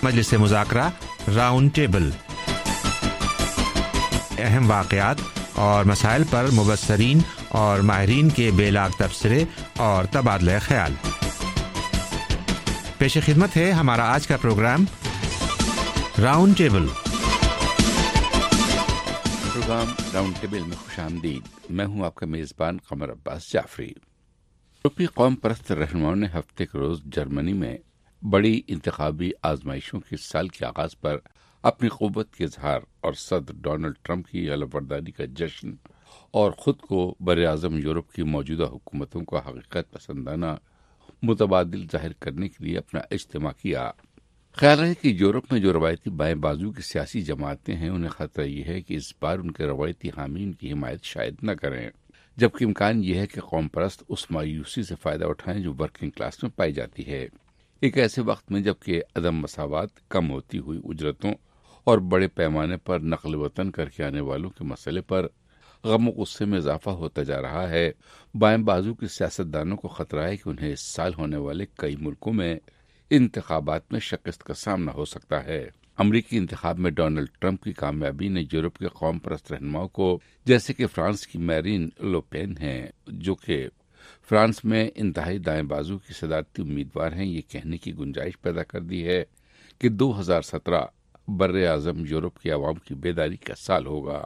मजलिस मुज़ाकरा round table, अहम वाक़यात और मसाइल पर मुबस्सरीन और माहिरीन के बेलाग तबसरे और तबादला ख्याल। पेश खिदमत है हमारा आज का programme round table. Programme round table में खुशामदीद। मैं हूं आपका मेज़बान कमर अब्बास जाफरी। यूरोपीय कौम परस्त रहनुमाओं ने हफ्ते के रोज जर्मनी में बड़ी इंतखाबी आजमाइशों के साल के आगाज पर अपनी क़ुव्वत के इजहार और सदर डोनाल्ड ट्रंप की हलफबर्दारी का जश्न और खुद को बर-ए-आज़म यूरोप की मौजूदा हुकूमतों का हकीकत पसंदाना मुतबादिल जाहिर करने के लिए अपना इज्तिमा किया। ख्याल है कि यूरोप में जो रवायती बाएं बाजू की सियासी जमातें हैं, उन्हें खतरा यह है कि इस बार उनके रवायती हामी उनकी हिमायत शायद न करें, जबकि इम्कान यह है कि कौम परस्त उस मायूसी से फायदा उठाएं जो वर्किंग क्लास में पाई जाती है। एक ऐसे वक्त में जबकि अदम मसावत, कम होती हुई उजरतों और बड़े पैमाने पर नकल वतन करके आने वालों के मसले पर गम गुस्से में इजाफा होता जा रहा है, बाएं बाजू के सियासतदानों को खतरा है कि उन्हें इस साल होने वाले कई मुल्कों में इंतखाबात में शिकस्त का सामना हो सकता है। अमरीकी इंतखाब में डोनाल्ड ट्रंप की कामयाबी ने यूरोप के कौम परस्त रहनुमाओं को, जैसे कि फ्रांस की मैरीन लोपेन हैं, जो कि फ्रांस में इंतहाई दाएं बाजू की सदारती उम्मीदवार हैं, ये कहने की गुंजाइश पैदा कर दी है कि 2017 बर-ए-आज़म यूरोप की आवाम की बेदारी का साल होगा।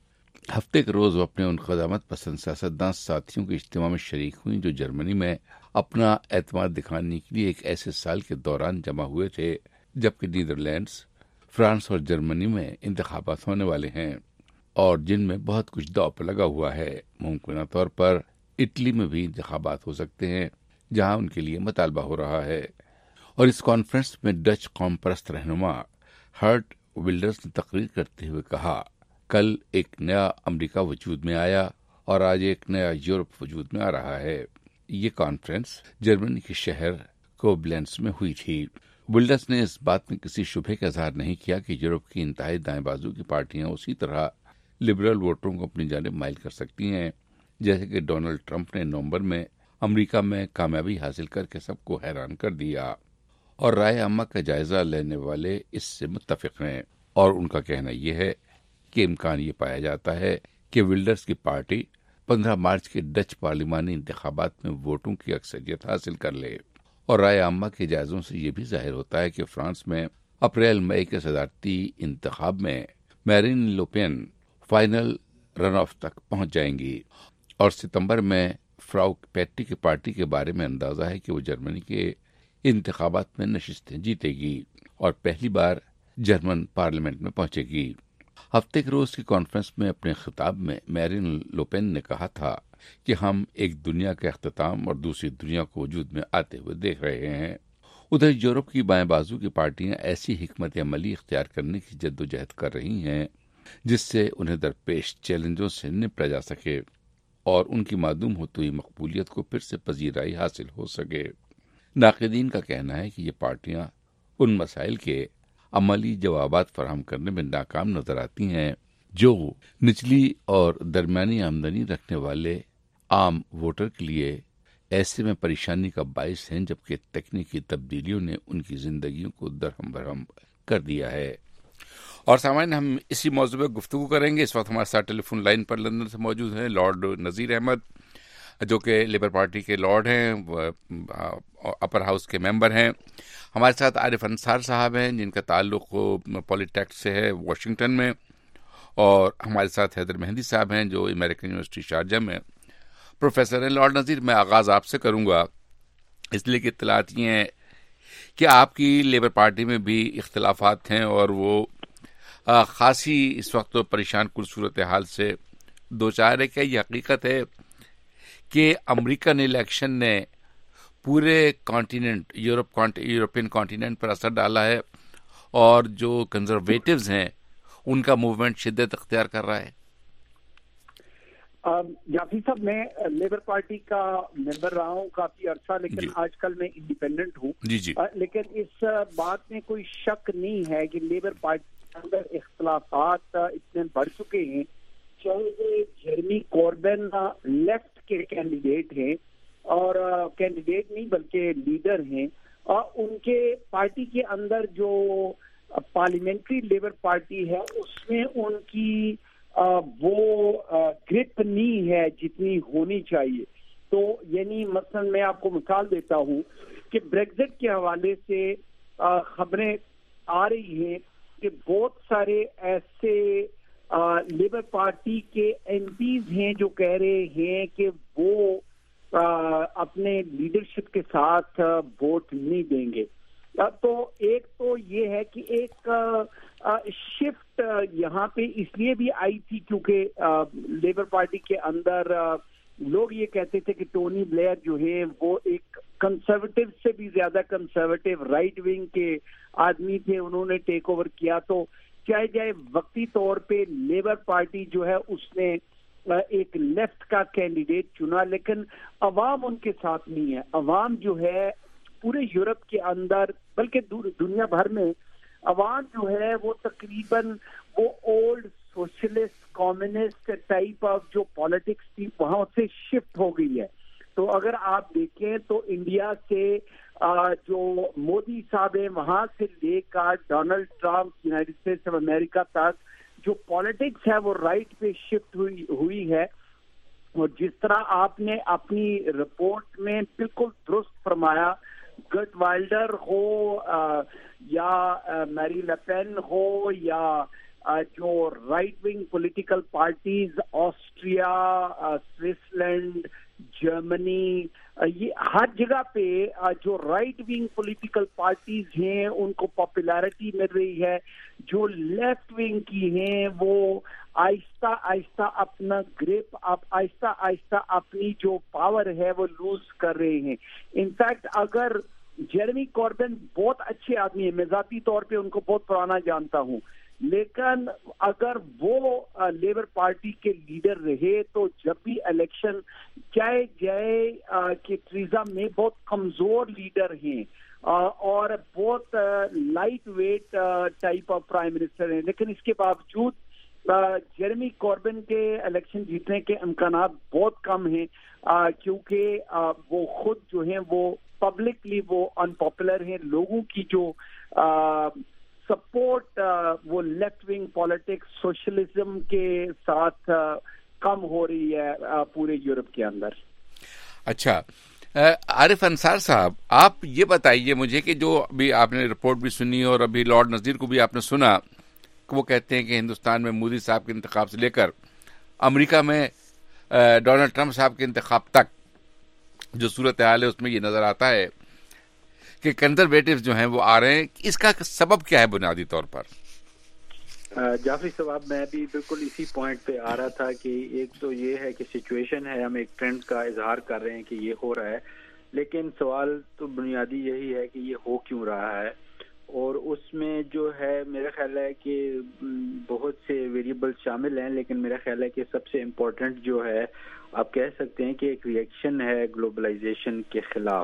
हफ्ते के रोज वो अपने उन क़दामत पसंद सियासतदान साथियों के इज्तिमा में शरीक हुई जो जर्मनी में अपना एतमाद दिखाने के लिए एक ऐसे साल के दौरान जमा हुए थे जबकि नीदरलैंड्स, फ्रांस और जर्मनी में इंतखाबात होने वाले हैं और जिनमें बहुत कुछ दांव पर लगा हुआ है। मुमकिन तौर पर इटली में भी इंतखाबात हो सकते हैं, जहां उनके लिए मुतालबा हो रहा है। और इस कॉन्फ्रेंस में डच कौम परस्त रहनुमा हर्ट विल्डर्स ने तकरीर करते हुए कहा, कल एक नया अमेरिका वजूद में आया और आज एक नया यूरोप वजूद में आ रहा है। ये कॉन्फ्रेंस जर्मनी के शहर कोबलेंस में हुई थी। विल्डर्स ने इस बात में किसी शुबे का इजहार नहीं किया कि यूरोप की इंतहाई दाएं बाजू की पार्टियां उसी तरह लिबरल वोटरों को अपनी जानिब माइल कर सकती हैं, जैसे कि डोनाल्ड ट्रंप ने नवंबर में अमेरिका में कामयाबी हासिल करके सबको हैरान कर दिया। और राय आमा का जायजा लेने वाले इससे मुत्तफिक हैं और उनका कहना यह है कि इम्कान ये पाया जाता है कि विल्डर्स की पार्टी 15 मार्च के डच पार्लिमानी इंतखाबात में वोटों की अक्सरियत हासिल कर ले। और राय आमा के जायजों से यह भी जाहिर होता है कि फ्रांस में अप्रैल मई के सदारती इंतखाब में Marine Le Pen final run off तक पहुंच जाएंगी और सितंबर में फ्राउ पेटी की पार्टी के बारे में अंदाजा है कि वो जर्मनी के इंतखाबात में नशिस्तें जीतेगी और पहली बार जर्मन पार्लियामेंट में पहुंचेगी। हफ्ते के रोज की कॉन्फ्रेंस में अपने खिताब में मैरीन लोपेन ने कहा था कि हम एक दुनिया के अख्तिताम और दूसरी दुनिया को वजूद में आते हुए देख रहे हैं। उधर यूरोप की बाएं बाजू की पार्टियां ऐसी हिकमत अमली इख्तियार करने की जद्दोजहद कर रही हैं जिससे उन्हें दरपेश चैलेंजों से निपटा जा सके और उनकी मादूम होती हुई मकबूलियत को फिर से पजीराई हासिल हो सके। नाक़िदीन का कहना है कि ये पार्टियां उन मसाइल के अमली जवाबात फराहम करने में नाकाम नजर आती हैं जो निचली और दरमियानी आमदनी रखने वाले आम वोटर के लिए ऐसे में परेशानी का बायस हैं, जबकि तकनीकी तब्दीलियों ने उनकी जिंदगियों को दरहम बरहम कर दिया है। और सामान्य हम इसी मौजू पर गुफ्तगू करेंगे। इस वक्त हमारे साथ टेलीफोन लाइन पर लंदन से मौजूद हैं लॉर्ड नज़ीर अहमद, जो कि लेबर पार्टी के लॉर्ड हैं, अपर हाउस के मेंबर हैं। हमारे साथ आरिफ अंसार साहब हैं, जिनका ताल्लुक पॉलिटेक्ट से है वाशिंगटन में। और हमारे साथ हैदर मेहंदी साहब हैं, जो अमेरिकन यूनिवर्सिटी शारजा में प्रोफेसर हैं। लॉर्ड नज़ीर, मैं आगाज़ आपसे करूँगा, इसलिए कि इत्तलात ये हैं कि आपकी लेबर पार्टी में भी इख्तिलाफात हैं और वो खासी इस वक्त तो परेशान कुल सूरत हाल से दो चार है। क्या ये हकीकत है कि अमेरिकन इलेक्शन ने पूरे कॉन्टिनेंट यूरोपियन कॉन्टिनेंट पर असर डाला है और जो कंजर्वेटिव्स हैं उनका मूवमेंट शिद्दत अख्तियार कर रहा है? जाफी साहब, मैं लेबर पार्टी का मेंबर रहा हूँ काफी अरसा, लेकिन आजकल मैं इंडिपेंडेंट हूँ। लेकिन इस बात में कोई शक नहीं है कि लेबर पार्टी के अंदर इख्तिलाफात इतने बढ़ चुके हैं। चाहे जेरेमी कॉर्बिन लेफ्ट के कैंडिडेट हैं और कैंडिडेट नहीं बल्कि लीडर हैं, ان کے پارٹی کے اندر جو پارلیمنٹری لیبر پارٹی ہے اس میں ان کی وہ گرپ نہیں ہے جتنی ہونی چاہیے. تو یعنی مثلا میں آپ کو مثال دیتا ہوں کہ بریگزٹ کے حوالے سے خبریں آ رہی ہیں کہ بہت سارے ایسے لیبر پارٹی کے ایم پیز ہیں جو کہہ رہے ہیں کہ وہ اپنے لیڈرشپ کے ساتھ ووٹ نہیں دیں گے. تو ایک تو یہ ہے کہ ایک شفٹ یہاں پہ اس لیے بھی آئی تھی کیونکہ لیبر پارٹی کے اندر لوگ یہ کہتے تھے کہ ٹونی بلیئر جو ہے وہ ایک کنسرویٹو سے بھی زیادہ کنسرویٹو رائٹ ونگ کے آدمی تھے, انہوں نے ٹیک اوور کیا. تو چاہے جائے وقتی طور پہ لیبر پارٹی جو ہے اس نے ایک لیفٹ کا کینڈیڈیٹ چنا, لیکن عوام ان کے ساتھ نہیں ہے. عوام جو ہے پورے یورپ کے اندر بلکہ دنیا بھر میں عوام جو ہے وہ تقریباً وہ old socialist communist type of جو پالیٹکس تھی وہاں سے شفٹ ہو گئی ہے. تو اگر آپ دیکھیں تو انڈیا سے جو مودی صاحب ہیں وہاں سے لے کر Donald Trump United States of America تک جو پالیٹکس ہے وہ رائٹ پہ شفٹ ہوئی ہے. اور جس طرح آپ نے اپنی رپورٹ میں بالکل درست فرمایا, گٹ وائلڈر ہو یا میری لپین ہو یا جو right wing political parties Austria, Switzerland, Germany, یہ ہر جگہ پہ جو رائٹ ونگ پولیٹیکل پارٹیز ہیں ان کو پاپولیرٹی مل رہی ہے. جو لیفٹ ونگ کی ہیں وہ آہستہ آہستہ اپنا گریپ آہستہ آہستہ اپنی جو پاور ہے وہ لوز کر رہے ہیں. انفیکٹ اگر جیرمی کوربن بہت اچھے آدمی ہیں, میں ذاتی طور پہ ان کو بہت پرانا جانتا ہوں, لیکن اگر وہ لیبر پارٹی کے لیڈر رہے تو جب بھی الیکشن چاہے جائے کہ ٹریزا میں بہت کمزور لیڈر ہیں اور بہت lightweight type of prime minister ہیں, لیکن اس کے باوجود جیرمی کوربن کے الیکشن جیتنے کے امکانات بہت کم ہیں کیونکہ وہ خود جو ہیں وہ پبلکلی وہ انپاپولر ہیں. لوگوں کی جو سپورٹ وہ لیفٹ ونگ پالیٹکس سوشلزم کے ساتھ کم ہو رہی ہے پورے یورپ کے اندر. اچھا عارف انصار صاحب, آپ یہ بتائیے مجھے کہ جو ابھی آپ نے رپورٹ بھی سنی اور ابھی لارڈ نذیر کو بھی آپ نے سنا کہ وہ کہتے ہیں کہ ہندوستان میں مودی صاحب کے انتخاب سے لے کر امریکہ میں ڈونلڈ ٹرمپ صاحب کے انتخاب تک جو صورتحال ہے اس میں یہ نظر آتا ہے کہ کنزرویٹیوز جو ہیں وہ آ رہے ہیں. اس کا سبب کیا ہے بنیادی طور پر؟ جعفری صاحب, میں بھی بالکل اسی پوائنٹ پہ آ رہا تھا کہ ایک تو یہ ہے کہ سچویشن ہے, ہم ایک ٹرینڈ کا اظہار کر رہے ہیں کہ یہ ہو رہا ہے, لیکن سوال تو بنیادی یہی ہے کہ یہ ہو کیوں رہا ہے. اور اس میں جو ہے میرا خیال ہے کہ بہت سے ویریبل شامل ہیں, لیکن میرا خیال ہے کہ سب سے امپورٹنٹ جو ہے آپ کہہ سکتے ہیں کہ ایک ریئیکشن ہے گلوبلائزیشن کے خلاف.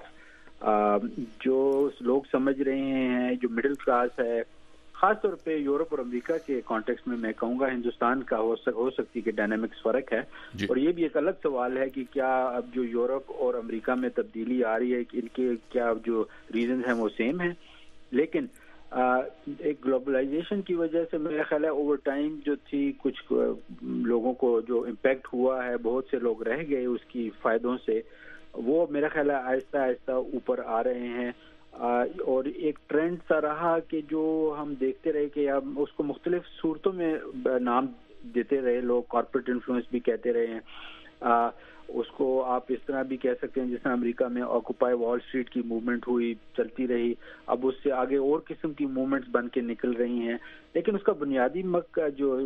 جو لوگ سمجھ رہے ہیں, جو مڈل کلاس ہے, خاص طور پہ یورپ اور امریکہ کے کانٹیکسٹ میں کہوں گا ہندوستان کا ہو سکتی کہ ڈائنامکس فرق ہے جی. اور یہ بھی ایک الگ سوال ہے کہ کیا اب جو یورپ اور امریکہ میں تبدیلی آ رہی ہے کہ ان کے کیا جو ریزنز ہیں وہ سیم ہیں, لیکن ایک گلوبلائزیشن کی وجہ سے میرا خیال ہے اوور ٹائم جو تھی کچھ لوگوں کو جو امپیکٹ ہوا ہے, بہت سے لوگ رہ گئے اس کی فائدوں سے, وہ میرا خیال ہے آہستہ آہستہ اوپر آ رہے ہیں. اور ایک ٹرینڈ سا رہا کہ جو ہم دیکھتے رہے کہ اب اس کو مختلف صورتوں میں نام دیتے رہے لوگ, کارپوریٹ انفلوئنس بھی کہتے رہے ہیں, اس کو آپ اس طرح بھی کہہ سکتے ہیں جس طرح امریکہ میں آکوپائی وال اسٹریٹ کی موومنٹ ہوئی, چلتی رہی, اب اس سے آگے اور قسم کی موومنٹس بن کے نکل رہی ہیں, لیکن اس کا بنیادی جو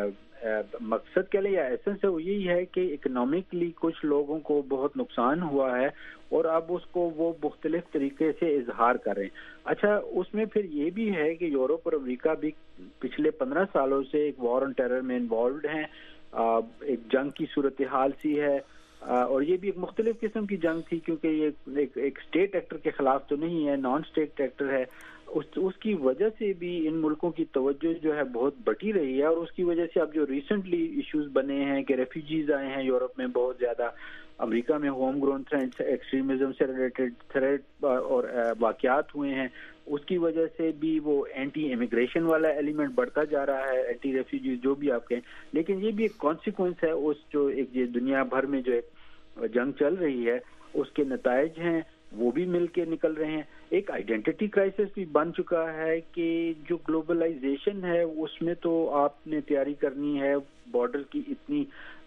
مقصد کہہ لیں یا ایسنس ہے وہ یہی ہے کہ اکنامکلی کچھ لوگوں کو بہت نقصان ہوا ہے اور اب اس کو وہ مختلف طریقے سے اظہار کریں. اچھا, اس میں پھر یہ بھی ہے کہ یورپ اور امریکہ بھی پچھلے 15 سالوں سے ایک وار آن ٹیرر میں انوالوڈ ہیں, ایک جنگ کی صورتحال سی ہے, اور یہ بھی ایک مختلف قسم کی جنگ تھی کیونکہ یہ ایک اسٹیٹ ایکٹر کے خلاف تو نہیں ہے, نان اسٹیٹ ایکٹر ہے. اس کی وجہ سے بھی ان ملکوں کی توجہ جو ہے بہت بٹی رہی ہے, اور اس کی وجہ سے اب جو ریسنٹلی ایشوز بنے ہیں کہ ریفیوجیز آئے ہیں یورپ میں بہت زیادہ, امریکہ میں ہوم گرون ایکسٹریمزم سے ریلیٹڈ تھریٹ اور واقعات ہوئے ہیں، اس کی وجہ سے بھی وہ اینٹی امیگریشن والا ایلیمنٹ بڑھتا جا رہا ہے، اینٹی ریفیوجی جو بھی آپ کہیں، لیکن یہ بھی ایک کانسیکوینس ہے اس جو ایک یہ دنیا بھر میں جو ایک جنگ چل رہی ہے اس کے نتائج ہیں وہ بھی مل کے نکل رہے ہیں. ایک آئیڈینٹی کرائسس بھی بن چکا ہے کہ جو گلوبلائزیشن ہے اس میں تو آپ نے تیاری کرنی ہے، بارڈر کی اتنی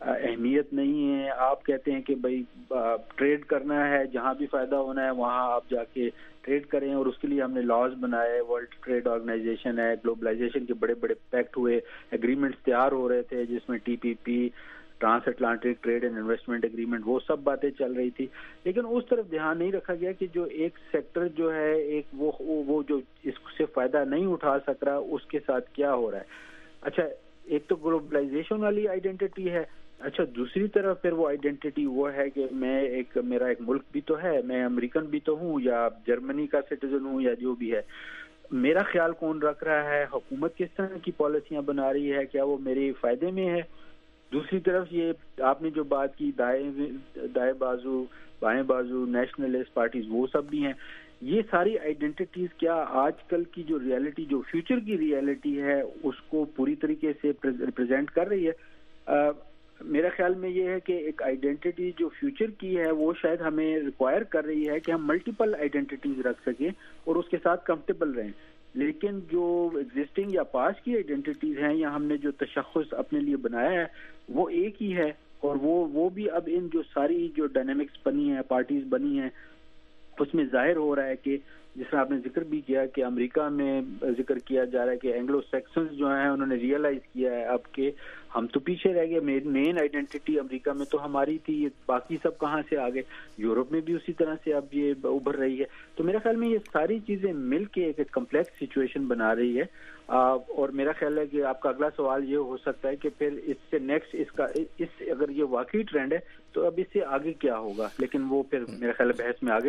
اہمیت نہیں ہے. آپ کہتے ہیں کہ بھائی ٹریڈ کرنا ہے، جہاں بھی فائدہ ہونا ہے وہاں آپ جا کے ٹریڈ کریں، اور اس کے لیے ہم نے لاز بنائے، ورلڈ ٹریڈ آرگنائزیشن ہے، گلوبلائزیشن کے بڑے بڑے پیکٹ ہوئے، ایگریمنٹس تیار ہو رہے تھے جس میں TPP transatlantic trade and investment agreement وہ سب باتیں چل رہی تھی، لیکن اس طرف دھیان نہیں رکھا گیا کہ جو ایک سیکٹر جو ہے ایک وہ جو اس سے فائدہ نہیں اٹھا سک رہا اس کے ساتھ کیا ہو رہا ہے. اچھا ایک تو گلوبلائزیشن والی آئیڈینٹی ہے، اچھا دوسری طرف پھر وہ آئیڈینٹی وہ ہے کہ میرا ایک ملک بھی تو ہے، میں امریکن بھی تو ہوں یا جرمنی کا سٹیزن ہوں یا جو بھی ہے، میرا خیال کون رکھ رہا ہے، حکومت کس طرح کی پالیسیاں بنا رہی ہے، کیا وہ میرے فائدے میں ہے. دوسری طرف یہ آپ نے جو بات کی دائیں بازو بائیں بازو نیشنلسٹ پارٹیز وہ سب بھی ہیں، یہ ساری آئیڈینٹیز کیا آج کل کی جو ریئلٹی جو فیوچر کی ریئلٹی ہے اس کو پوری طریقے سے ریپرزینٹ کر رہی ہے. میرا خیال میں یہ ہے کہ ایک آئیڈینٹی جو فیوچر کی ہے وہ شاید ہمیں ریکوائر کر رہی ہے کہ ہم ملٹیپل آئیڈینٹیز رکھ سکیں اور اس کے ساتھ کمفرٹیبل رہیں، لیکن جو ایگزسٹنگ یا پاس کی آئیڈینٹیز ہیں یا ہم نے جو تشخص اپنے لیے بنایا ہے وہ ایک ہی ہے، اور وہ بھی اب ان جو ساری جو ڈائنامکس بنی ہیں پارٹیز بنی ہیں اس میں ظاہر ہو رہا ہے کہ جس طرح آپ نے ذکر بھی کیا کہ امریکہ میں ذکر کیا جا رہا ہے کہ اینگلو سیکسنز جو ہیں انہوں نے ریئلائز کیا ہے اب کہ ہم تو پیچھے رہ گئے، مین آئیڈینٹی امریکہ میں تو ہماری تھی، باقی سب کہاں سے آ گئے. یورپ میں بھی اسی طرح سے اب یہ ابھر رہی ہے. تو میرا خیال میں یہ ساری چیزیں مل کے ایک کمپلیکس سچویشن بنا رہی ہے. اور میرا خیال ہے کہ آپ کا اگلا سوال یہ ہو سکتا ہے کہ پھر اس سے نیکسٹ اگر یہ واقعی ٹرینڈ ہے تو اب اس سے آگے کیا ہوگا، لیکن وہ پھر میرا خیال ہے بحث میں آگے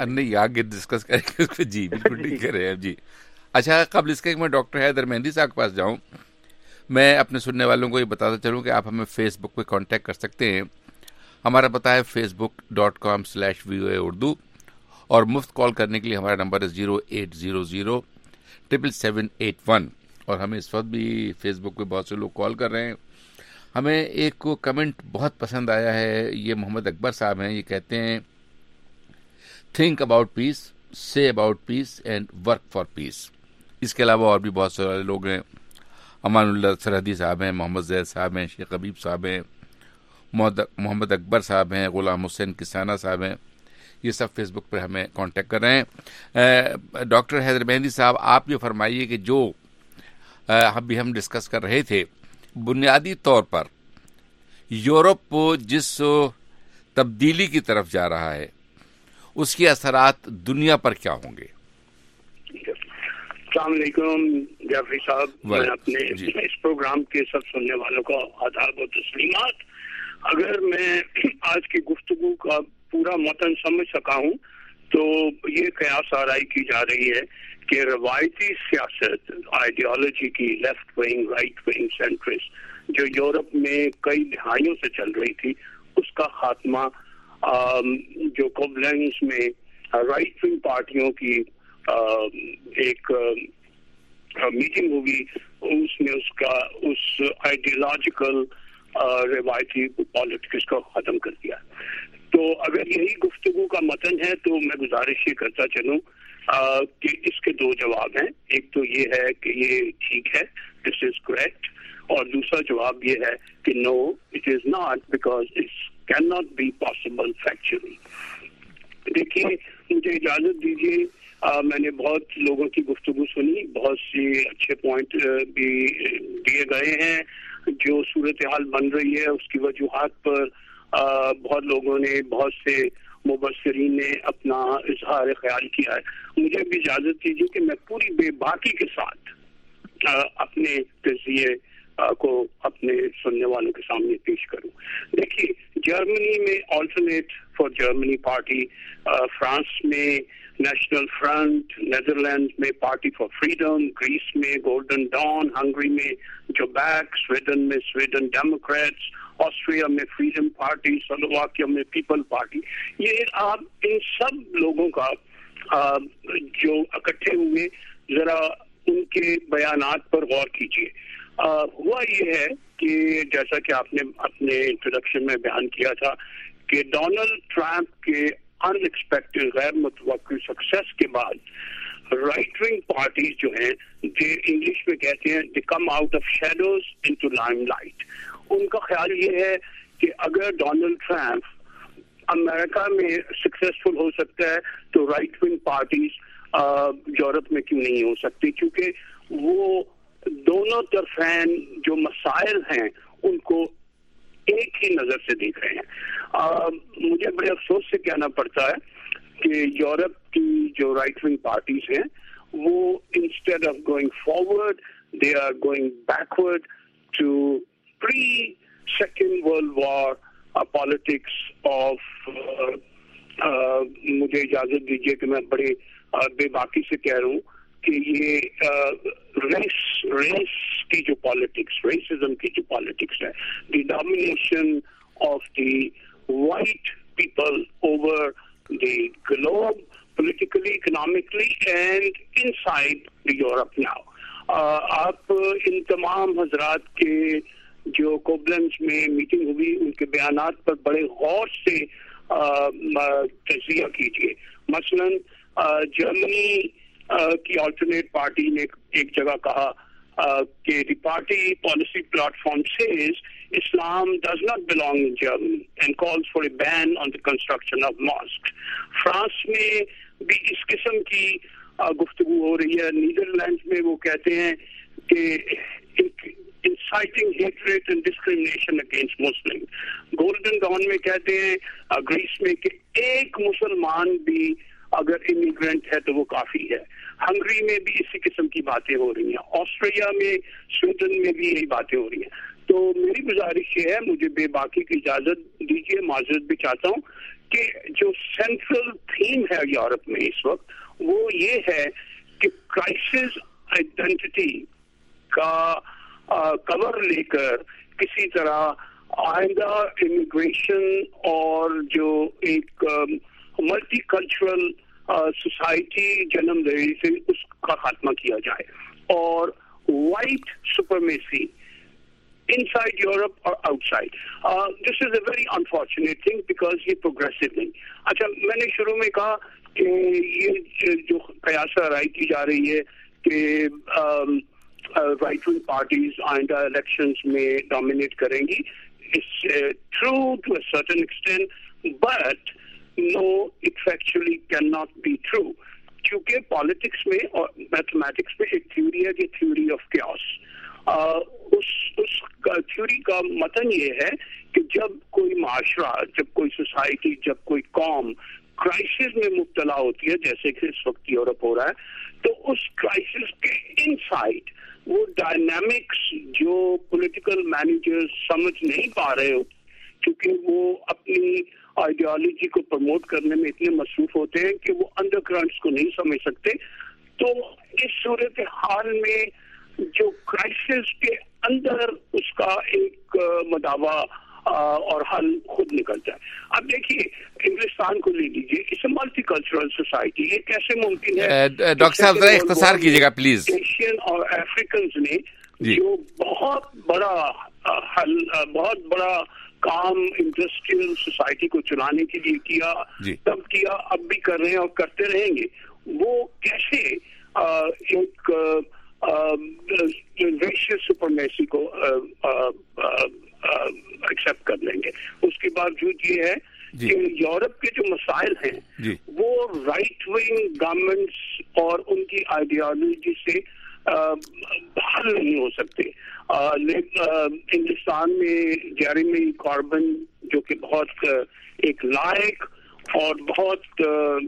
ڈسکس کریں گے. جی بالکل ٹھیک کہہ رہے ہیں جی. اچھا قبل اس کے میں ڈاکٹر حیدر مہندی صاحب کے پاس جاؤں، میں اپنے سننے والوں کو یہ بتاتا چلوں کہ آپ ہمیں فیس بک پہ کانٹیکٹ کر سکتے ہیں. ہمارا پتہ ہے facebook.com/VOA اردو، اور مفت کال کرنے کے لیے ہمارا نمبر ہے 0800-777-81، اور ہمیں اس وقت بھی فیس بک پہ بہت سے لوگ کال کر رہے ہیں. ہمیں ایک کمنٹ بہت پسند آیا ہے، یہ محمد اکبر صاحب ہیں، یہ کہتے ہیں think about peace, say about peace and work for peace. اس کے علاوہ اور بھی بہت سارے لوگ ہیں، امان اللہ سرحدی صاحب ہیں، محمد زید صاحب ہیں، شیخ حبیب صاحب ہیں، محمد اکبر صاحب ہیں، غلام حسین کسانہ صاحب ہیں. یہ سب فیس بک پر ہمیں کانٹیکٹ کر رہے ہیں. ڈاکٹر حیدر مہندی صاحب آپ یہ فرمائیے کہ جو ابھی ہم ڈسکس کر رہے تھے، بنیادی طور پر یورپ جس تبدیلی کی طرف جا رہا ہے اس کے اثرات دنیا پر کیا ہوں گے؟ السلام علیکم جعفری صاحب، میں اپنے اس پروگرام کے سب سننے والوں کو آداب و تسلیمات. اگر میں آج کی گفتگو کا پورا متن سمجھ سکا ہوں تو یہ قیاس آرائی کی جا رہی ہے کہ روایتی سیاست آئیڈیالوجی کی left wing right wing centrist جو یورپ میں کئی دہائیوں سے چل رہی تھی اس کا خاتمہ جو کوبلینز میں رائٹ ونگ پارٹیوں کی ایک میٹنگ ہوئی، اس میں اس آئیڈیالوجیکل روایتی پالیٹکس کو ختم کر دیا. تو اگر یہی گفتگو کا متن ہے تو میں گزارش یہ کرتا چلوں کہ اس کے دو جواب ہیں. ایک تو یہ ہے کہ یہ ٹھیک ہے، دس از کریکٹ، اور دوسرا جواب یہ ہے کہ no it is not because it can not be possible factually. دیکھیے مجھے اجازت دیجیے، میں نے بہت لوگوں کی گفتگو سنی، بہت سے اچھے پوائنٹ بھی دیے گئے ہیں. جو صورتحال بن رہی ہے اس کی وجوہات پر بہت لوگوں نے، بہت سے مبصرین نے اپنا اظہار خیال کیا ہے. مجھے بھی اجازت دیجیے کہ میں پوری بے باکی کے ساتھ اپنے تجزیے کو اپنے سننے والوں کے سامنے پیش کروں. دیکھیے جرمنی میں Alternate for Germany Party, France میں نیشنل فرنٹ، نیدرلینڈ میں پارٹی فار فریڈم، گریس میں گولڈن ڈان، ہنگری میں جو بیک، سویڈن میں سویڈن ڈیموکریٹس، ऑस्ट्रिया में फ्रीडम पार्टी, स्लोवाकिया में पीपल पार्टी, ये आप इन सब लोगों का जो इकट्ठे हुए जरा उनके बयानात पर गौर कीजिए। हुआ ये है कि जैसा कि आपने अपने इंट्रोडक्शन में बयान किया था कि डोनाल्ड ट्रंप के अनएक्सपेक्टेड गैर मुतवक्किल सक्सेस के बाद राइट विंग पार्टीज जो हैं, जो इंग्लिश में कहते हैं they come out of shadows into limelight, उनका ख्याल ये है कि अगर डोनाल्ड ट्रंप अमेरिका में सक्सेसफुल हो सकता है तो राइट विंग पार्टीज यूरोप में क्यों नहीं हो सकती, क्योंकि वो दोनों तरफैन जो मसाइल हैं उनको एक ही नजर से देख रहे हैं। मुझे बड़े अफसोस से कहना पड़ता है कि यूरोप की जो राइट विंग पार्टीज हैं वो instead of going forward they are going backward to pre second world war politics of मुझे इजाजत दीजिए कि मैं बड़े बेबाकी से कह रहा हूँ कि ये रेस की जो पॉलिटिक्स, रेसिज्म की जो पॉलिटिक्स है, the domination of the white people over the globe politically, economically and inside the Europe now. आप इन तमाम हजरात के जो कोबलेंस में मीटिंग हुई उनके बयानात पर बड़े गौर से तजिया कीजिए। मसलन जर्मनी की अल्टरनेट पार्टी ने एक जगह कहा कि the party policy platform says Islam does not belong in Germany and calls for a ban on the construction of mosques. France में भी इस किस्म की गुफ्तगू हो रही है। नीदरलैंड में वो कहते हैं कि inciting hatred and discrimination against Muslims. Golden Dawn में कहते हैं ग्रीस में कि एक मुसलमान भी अगर इमिग्रेंट है तो वो काफी है। हंगरी में भी इसी किस्म की बातें हो रही हैं। ऑस्ट्रेलिया में, स्वीडन में भी यही बातें हो रही हैं। तो मेरी गुजारिश ये है, मुझे बेबाकी की इजाजत दीजिए, माजरत भी चाहता हूँ, कि जो सेंट्रल थीम है यूरोप में इस वक्त वो ये है कि क्राइसिस आइडेंटिटी का कवर लेकर किसी तरह आइंदा इमिग्रेशन और जो एक मल्टी कल्चरल सोसाइटी जन्म ले रही थी उसका खात्मा किया जाए और white supremacy inside Europe or outside. This is a very unfortunate thing because ये progressive नहीं। अच्छा, मैंने शुरू में कहा कि ये जो कयासा राय की जा रही है कि राइट विंग पार्टीज आइंदा इलेक्शंस में डोमिनेट करेंगी, it's true to a certain extent, but no, it factually cannot be true, क्योंकि पॉलिटिक्स में और मैथमेटिक्स में एक थ्योरी है कि थ्योरी ऑफ chaos। उस थ्योरी का मतन ये है कि जब कोई माशरा, जब कोई सोसाइटी, जब कोई कौम क्राइसिस में मुब्तला होती है, जैसे कि इस वक्त यूरोप हो रहा है, तो उस क्राइसिस के इनसाइड वो डायनामिक्स जो पॉलिटिकल मैनेजर्स समझ नहीं पा रहे हो, क्योंकि वो अपनी आइडियोलॉजी को प्रमोट करने में इतने मसरूफ होते हैं कि वो अंडरकरंट्स को नहीं समझ सकते। तो इस सूरत हाल में जो क्राइसिस के अंदर उसका एक मदावा और हल खुद निकलता है। अब देखिए, इंग्लिस्तान को ले लीजिए, इट्स अ मल्टीकल्चरल सोसाइटी, ये कैसे मुमकिन है? डॉक्टर साहब जरा इख्तिसार कीजिएगा प्लीज। एशियन और अफ्रीकन ने जो बहुत बड़ा काम इंडस्ट्रियल सोसाइटी को चलाने के लिए किया, तब किया, अब भी कर रहे हैं और करते रहेंगे, वो कैसे एक रेशियल सुपरमेसी को एक्सेप्ट कर लेंगे? उसके बावजूद ये है कि यूरोप के जो मसाइल हैं वो राइट विंग गवर्नमेंट्स और उनकी आइडियोलॉजी से हल नहीं हो सकते। हिंदुस्तान में जेरेमी कॉर्बन, जो कि बहुत एक लायक और बहुत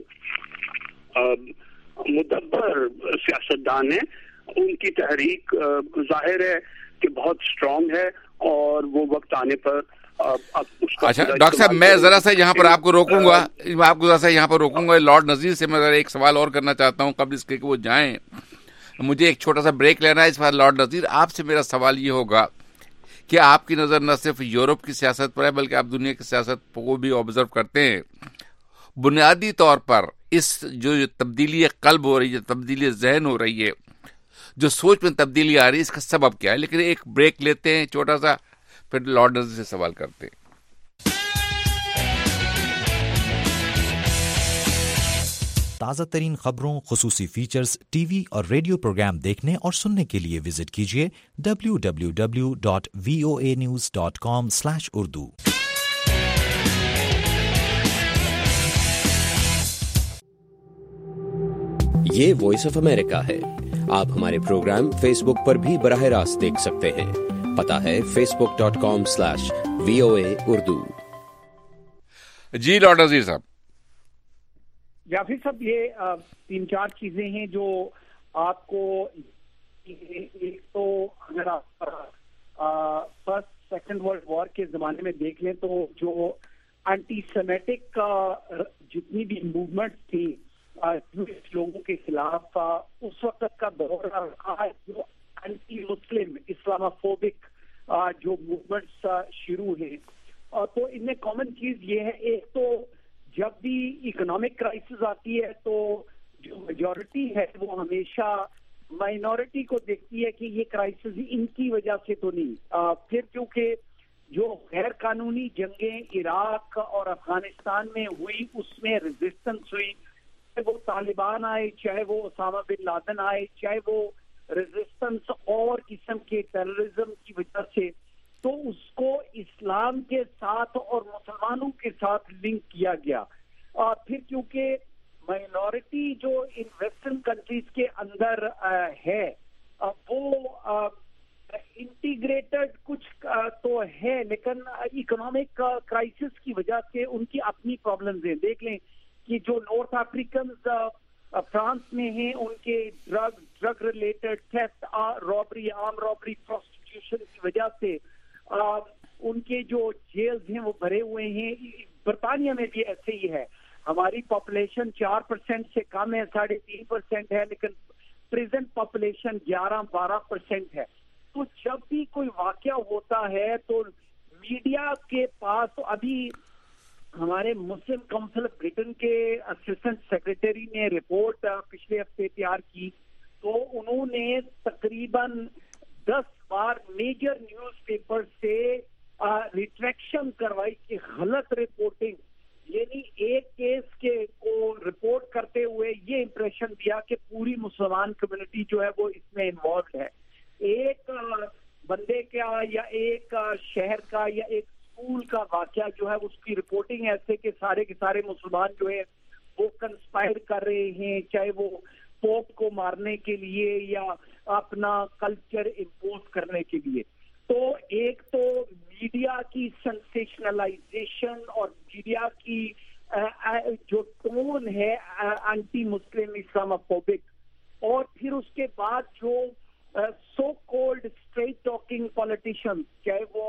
मुदब्बर सियासतदान है, उनकी तहरीक जाहिर है कि बहुत स्ट्रांग है और वो वक्त आने पर अच्छा डॉक्टर साहब, मैं जरा सा यहाँ पर आपको रोकूंगा, लॉर्ड नजीर से मैं एक सवाल और करना चाहता हूँ कबल इसके कि वो जाएं। मुझे एक छोटा सा ब्रेक लेना है इस बार। लॉर्ड नजीर, आपसे मेरा सवाल ये होगा کیا آپ کی نظر نہ صرف یورپ کی سیاست پر ہے بلکہ آپ دنیا کی سیاست کو بھی آبزرو کرتے ہیں؟ بنیادی طور پر اس جو تبدیلی قلب ہو رہی ہے، تبدیلی ذہن ہو رہی ہے، جو سوچ میں تبدیلی آ رہی ہے، اس کا سبب کیا ہے؟ لیکن ایک بریک لیتے ہیں چھوٹا سا، پھر لارڈ نذیر سے سوال کرتے ہیں۔ تازہ ترین خبروں، خصوصی فیچرز، ٹی وی اور ریڈیو پروگرام دیکھنے اور سننے کے لیے وزٹ کیجیے www.voanews.com/urdu۔ یہ وائس آف امریکہ ہے۔ آپ ہمارے پروگرام فیس بک پر بھی براہ راست دیکھ سکتے ہیں۔ پتہ ہے facebook.com/VOA Urdu۔ جی لارڈ نذیر صاحب۔ جعفری صاحب، یہ 3-4 چیزیں ہیں جو آپ کو، ایک تو اگر آپ فرسٹ سیکنڈ ورلڈ وار کے زمانے میں دیکھ لیں تو جو اینٹی سیمیٹک جتنی بھی موومنٹ تھی لوگوں کے خلاف، اس وقت کا دور رہا ہے جو اینٹی مسلم اسلاموفوبک جو موومنٹس شروع ہیں، تو ان میں کامن چیز یہ ہے، ایک تو جب بھی اکنامک کرائسس آتی ہے تو جو میجورٹی ہے وہ ہمیشہ مائنورٹی کو دیکھتی ہے کہ یہ کرائسس ان کی وجہ سے تو نہیں، پھر کیونکہ جو غیر قانونی جنگیں عراق اور افغانستان میں ہوئی اس میں ریزسٹنس ہوئی، چاہے وہ طالبان آئے، چاہے وہ اسامہ بن لادن آئے، چاہے وہ ریزسٹنس اور قسم کے ٹیررزم کی وجہ سے، تو اس کو اسلام کے ساتھ اور مسلمانوں کے ساتھ لنک کیا گیا۔ پھر کیونکہ مائنورٹی جو ان ویسٹرن کنٹریز کے اندر ہے وہ انٹیگریٹڈ کچھ تو ہے، لیکن اکنامک کرائسس کی وجہ سے ان کی اپنی پرابلمز ہیں۔ دیکھ لیں کہ جو نارتھ افریقنز فرانس میں ہیں، ان کے drug related theft, robbery, arm robbery, prostitution کی وجہ سے ان کے جو جیلز ہیں وہ بھرے ہوئے ہیں۔ برطانیہ میں بھی ایسے ہی ہے، ہماری پاپولیشن 4% سے کم ہے، 3.5% ہے، لیکن پریزنٹ پاپولیشن 11-12% ہے۔ تو جب بھی کوئی واقعہ ہوتا ہے تو میڈیا کے پاس، ابھی ہمارے مسلم کونسل آف برٹن کے اسسٹنٹ سیکرٹری نے رپورٹ پچھلے ہفتے تیار کی، تو انہوں نے تقریباً 10 بار میجر نیوز پیپر سے ریٹریکشن کروائی کہ غلط رپورٹنگ، یعنی ایک کیس کے کو رپورٹ کرتے ہوئے یہ امپریشن دیا کہ پوری مسلمان کمیونٹی جو ہے وہ اس میں انوالوڈ ہے۔ ایک بندے کا یا ایک شہر کا یا ایک اسکول کا واقعہ جو ہے اس کی رپورٹنگ ایسے کہ سارے کے سارے مسلمان جو ہے وہ کنسپائر کر رہے ہیں، چاہے وہ پوپ کو مارنے کے لیے یا اپنا کلچر امپوز کرنے کے لیے۔ تو ایک تو میڈیا کی سنسیشنلائزیشن اور میڈیا کی جو ٹون ہے اینٹی مسلم اسلاموفوبک، اور پھر اس کے بعد جو so called street talking politician, چاہے وہ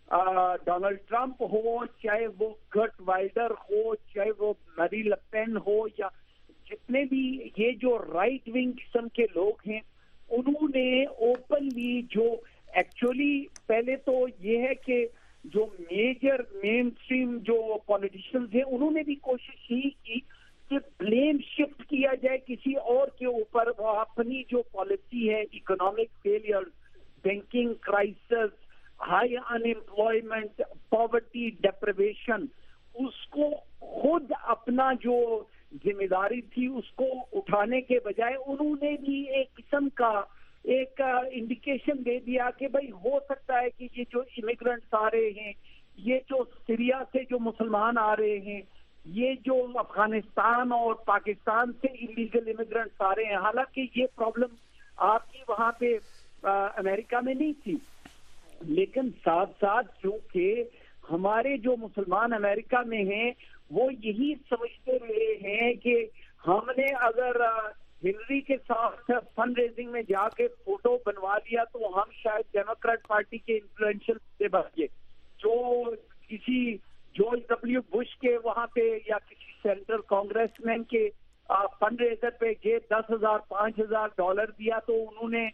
ڈونلڈ ٹرمپ ہو، چاہے وہ گرٹ وائلڈر ہو، چاہے وہ میری لپین ہو، یا جتنے بھی یہ جو رائٹ ونگ قسم کے لوگ ہیں، انہوں نے اوپنلی جو ایکچولی پہلے تو یہ ہے کہ جو میجر مین اسٹریم جو پولیٹیشینز ہیں انہوں نے بھی کوشش یہی کی کہ بلیم شفٹ کیا جائے کسی اور کے اوپر، وہ اپنی جو پالیسی ہے economic failure, banking crisis, high unemployment, poverty, deprivation, اس کو خود اپنا جو ذمہ داری تھی اس کو اٹھانے کے بجائے انہوں نے بھی ایک قسم کا ایک انڈیکیشن دے دیا کہ بھائی ہو سکتا ہے کہ یہ جو امیگرنٹس آ رہے ہیں، یہ جو سیریا سے جو مسلمان آ رہے ہیں، یہ جو افغانستان اور پاکستان سے انلیگل امیگرنٹس آ رہے ہیں، حالانکہ یہ پرابلم آپ کی وہاں پہ امریکہ میں نہیں تھی، لیکن ساتھ ساتھ کیونکہ ہمارے جو مسلمان امریکہ میں ہیں وہ یہی سمجھتے رہے ہیں کہ ہم نے اگر ہلری کے ساتھ فنڈ ریزنگ میں جا کے فوٹو بنوا لیا تو ہم شاید ڈیموکریٹ پارٹی کے انفلوئنشل سے بن گئے، جو کسی جارج ڈبلیو بش کے وہاں پہ یا کسی سینٹرل کانگریس مین کے فنڈ ریزر پہ گئے، $10,000 $5,000 دیا تو انہوں نے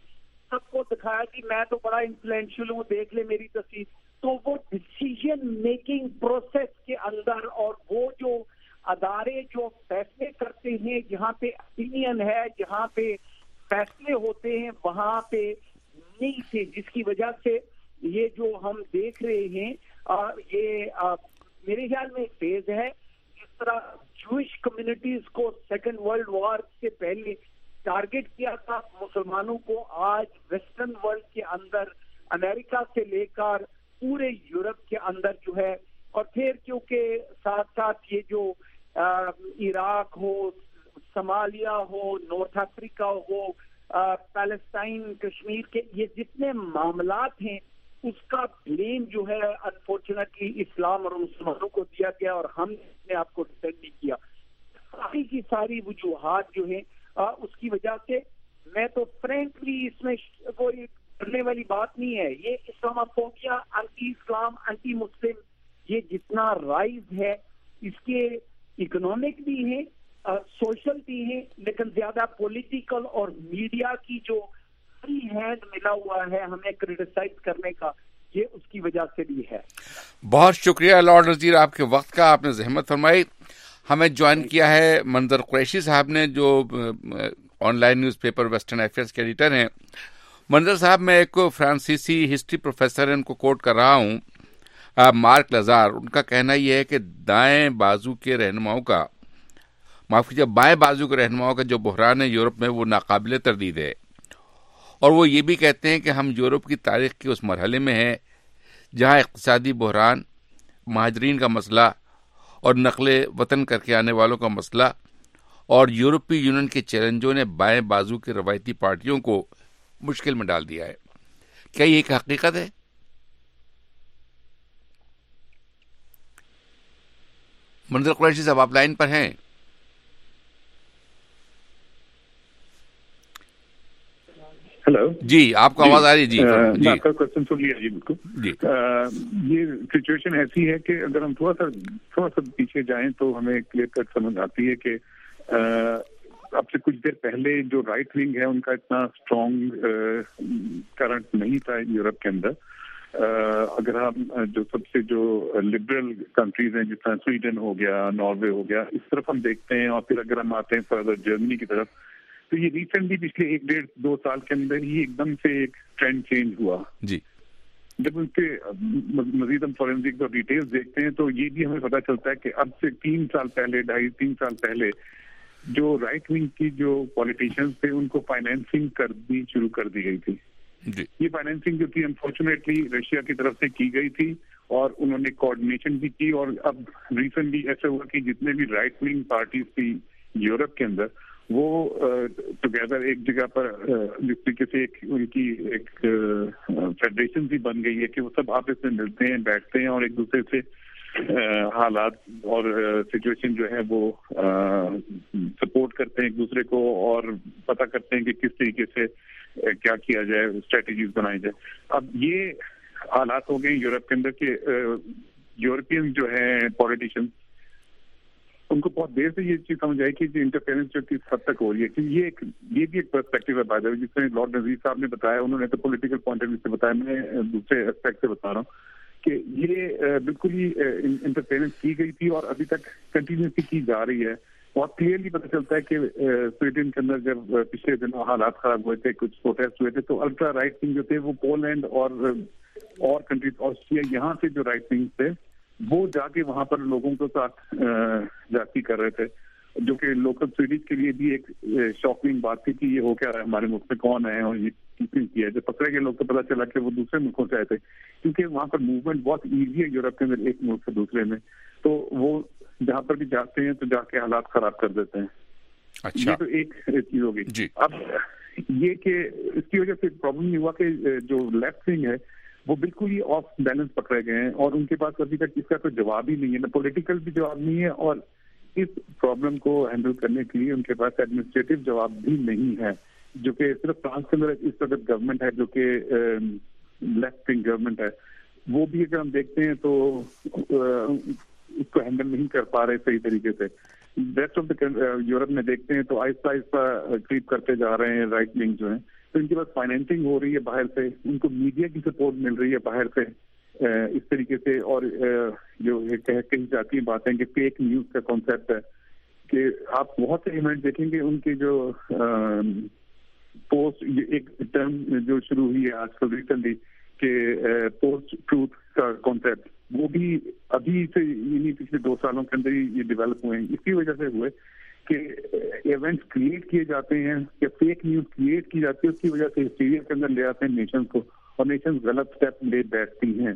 سب کو دکھایا کہ میں تو بڑا انفلوئنشل ہوں, دیکھ لے میری تصویر. تو وہ ڈسیژن میکنگ پروسیس کے اندر اور وہ جو ادارے جو فیصلے کرتے ہیں, جہاں پہ اپینین ہے, جہاں پہ فیصلے ہوتے ہیں, وہاں پہ نہیں تھے, جس کی وجہ سے یہ جو ہم دیکھ رہے ہیں یہ میرے خیال میں فیز ہے. اس طرح جوئش کمیونٹیز کو سیکنڈ ورلڈ وار سے پہلے ٹارگٹ کیا تھا, مسلمانوں کو آج ویسٹرن ورلڈ کے اندر امریکہ سے لے کر پورے یورپ کے اندر جو ہے, اور پھر کیونکہ ساتھ ساتھ یہ جو عراق ہو, صومالیہ ہو, نارتھ افریقہ ہو, پیلسٹائن, کشمیر کے یہ جتنے معاملات ہیں اس کا بلیم جو ہے انفارچونیٹلی اسلام اور مسلمانوں کو دیا گیا, اور ہم نے اپنے آپ کو ڈیفینڈ نہیں کیا. ساری کی ساری وجوہات جو ہیں اس کی وجہ سے میں تو فرینکلی اس میں کوئی کرنے والی بات نہیں ہے. یہ Islamophobia, anti Islam, anti Muslim, یہ جتنا رائز ہے اس کے اکنامک بھی ہیں, سوشل بھی ہیں, لیکن زیادہ پولیٹیکل اور میڈیا کی جو فری ہینڈ ملا ہوا ہے ہمیں کریٹیسائز کرنے کا, یہ اس کی وجہ سے بھی ہے. بہت شکریہ لارڈ نذیر آپ کے وقت کا, آپ نے زحمت فرمائی. ہمیں جوائن کیا ہے منظر قریشی صاحب نے, جو online newspaper Western Affairs کے ایڈیٹر ہیں. منظر صاحب, میں ایک فرانسیسی ہسٹری پروفیسر ان کو کوٹ کر رہا ہوں, مارک لازار. ان کا کہنا یہ ہے کہ دائیں بازو کے رہنماؤں کا, معاف کیجیے, بائیں بازو کے رہنماؤں کا جو بحران ہے یورپ میں وہ ناقابل تردید ہے. اور وہ یہ بھی کہتے ہیں کہ ہم یورپ کی تاریخ کے اس مرحلے میں ہیں جہاں اقتصادی بحران, مہاجرین کا مسئلہ اور نقل وطن کر کے آنے والوں کا مسئلہ اور یورپی یونین کے چیلنجوں نے بائیں بازو کے روایتی پارٹیوں کو مشکل میں ڈال دیا ہے. کیا یہ ایک حقیقت ہے؟ منظر قریشی صاحب, آپ لائن پر ہیں؟ ہیلو جی, آپ کو آواز آ رہی ہے. جی میں آپ کا کوشچن سن لیا. جی بالکل. یہ سچویشن ایسی ہے کہ اگر ہم تھوڑا سا پیچھے جائیں تو ہمیں کلیئر کٹ سمجھ آتی ہے کہ اب سے کچھ دیر پہلے جو رائٹ ونگ ہے ان کا اتنا اسٹرانگ کرنٹ نہیں تھا یورپ کے اندر. اگر ہم جو سب سے جو لبرل کنٹریز ہیں جس طرح سویڈن ہو گیا, ناروے ہو گیا, اس طرف ہم دیکھتے ہیں, اور پھر اگر ہم آتے ہیں فردر جرمنی کی طرف, تو یہ ریسنٹلی پچھلے 1-1.5-2 سال کے اندر ہی ایک دم سے ایک ٹرینڈ چینج ہوا. جی, جب ان کے مزید ہم فورینسک اور ڈیٹیلز دیکھتے ہیں تو یہ بھی ہمیں پتہ چلتا ہے کہ اب سے 3 سال پہلے, 2.5-3 سال پہلے جو رائٹ ونگ کی جو پولیٹیشینز تھے ان کو فائنینسنگ کرنی شروع کر دی گئی تھی. یہ فائنینسنگ جو تھی انفارچونیٹلی رشیا کی طرف سے کی گئی تھی, اور انہوں نے کوآرڈینیشن بھی کی. اور اب ریسنٹلی ایسا ہوا کہ جتنے بھی رائٹ ونگ پارٹیز تھی یورپ کے اندر وہ ٹوگیدر ایک جگہ پر جس طریقے سے ان کی ایک فیڈریشن بھی بن گئی ہے کہ وہ سب آپس میں ملتے ہیں, بیٹھتے ہیں اور ایک دوسرے سے حالات اور سچویشن جو ہے وہ سپورٹ کرتے ہیں ایک دوسرے کو, اور پتہ کرتے ہیں کہ کس طریقے سے کیا کیا جائے, اسٹریٹجیز بنائی جائے. اب یہ حالات ہو گئے یورپ کے اندر کہ یورپین جو ہیں پولیٹیشین ان کو بہت دیر سے یہ چیز سمجھ آئی کہ انٹرفیئرنس جو کس حد تک ہو رہی ہے. کہ یہ بھی ایک پرسپیکٹو ہے بات ہے, جس میں لارڈ نذیر صاحب نے بتایا, انہوں نے تو پولیٹیکل پوائنٹ آف ویو سے بتایا, میں دوسرے اسپیکٹ سے بتا رہا ہوں کہ یہ بالکل ہی انٹرفیئرنس کی گئی تھی اور ابھی تک کنٹینیوسلی کی جا رہی ہے. بہت کلیئرلی پتہ چلتا ہے کہ سویڈن کے اندر جب پچھلے دنوں حالات خراب ہوئے تھے, کچھ پروٹیسٹ ہوئے تھے, تو الٹرا رائٹ ونگ جو تھے وہ پولینڈ اور کنٹریز آسٹریا یہاں سے جو رائٹ ونگ تھے وہ جا کے وہاں پر لوگوں کے ساتھ جاتی کر رہے تھے, جو کہ لوکل سویڈش کے لیے بھی ایک شاکنگ بات تھی کہ یہ ہو کیا رہا ہے, ہمارے ملک میں کون آئے ہیں اور یہ کس کیا ہے. جب پکڑے گئے لوگ تو پتہ چلا کہ وہ دوسرے ملکوں سے آئے تھے, کیونکہ وہاں پر موومنٹ بہت ایزی ہے یورپ کے اندر ایک ملک سے دوسرے میں, تو وہ جہاں پر بھی جاتے ہیں تو جا کے حالات خراب کر دیتے ہیں. اچھا, یہ تو ایک چیز ہوگی. جی, اب یہ کہ اس کی وجہ سے پرابلم یہ ہوا کہ جو لیفٹ ونگ ہے وہ بالکل ہی آف بیلنس پکڑے گئے ہیں, اور ان کے پاس ابھی تک اس کا کوئی جواب ہی نہیں ہے, نہ پولیٹیکل بھی جواب نہیں ہے, اور اس پرابلم کو ہینڈل کرنے کے لیے ان کے پاس ایڈمنسٹریٹو جواب بھی نہیں ہے. جو کہ صرف فرانس کے اندر اس وقت گورنمنٹ ہے جو کہ لیفٹ ونگ گورنمنٹ ہے, وہ بھی اگر ہم دیکھتے ہیں تو اس کو ہینڈل نہیں کر پا رہے صحیح طریقے سے. ریسٹ آف دا یورپ میں دیکھتے ہیں تو آہستہ آہستہ کریپ کرتے جا رہے ہیں رائٹ ونگ جو ہیں, تو ان کے پاس فائنینسنگ ہو رہی ہے باہر سے, ان کو میڈیا کی سپورٹ مل رہی ہے باہر سے اس طریقے سے, اور جو کہی جاتی ہیں باتیں کہ فیک نیوز کا کانسیپٹ ہے کہ آپ بہت سے ایونٹ دیکھیں گے ان کے جو پوسٹ, ایک ٹرم جو شروع ہوئی ہے آج کل ریسنٹلی کہ پوسٹ ٹروتھ کا کانسیپٹ, وہ بھی ابھی سے یعنی پچھلے 2 سالوں کے اندر ہی یہ ڈیولپ ہوئے ہیں. اس کی وجہ سے ہوئے کہ ایونٹس کریٹ کیے جاتے ہیں کہ فیک نیوز کریٹ کی جاتی ہے, اس کی وجہ سے ہسٹیریا کے اندر لے آتے ہیں نیشن کو, اور نیشن غلط اسٹیپ لے بیٹھتی ہیں.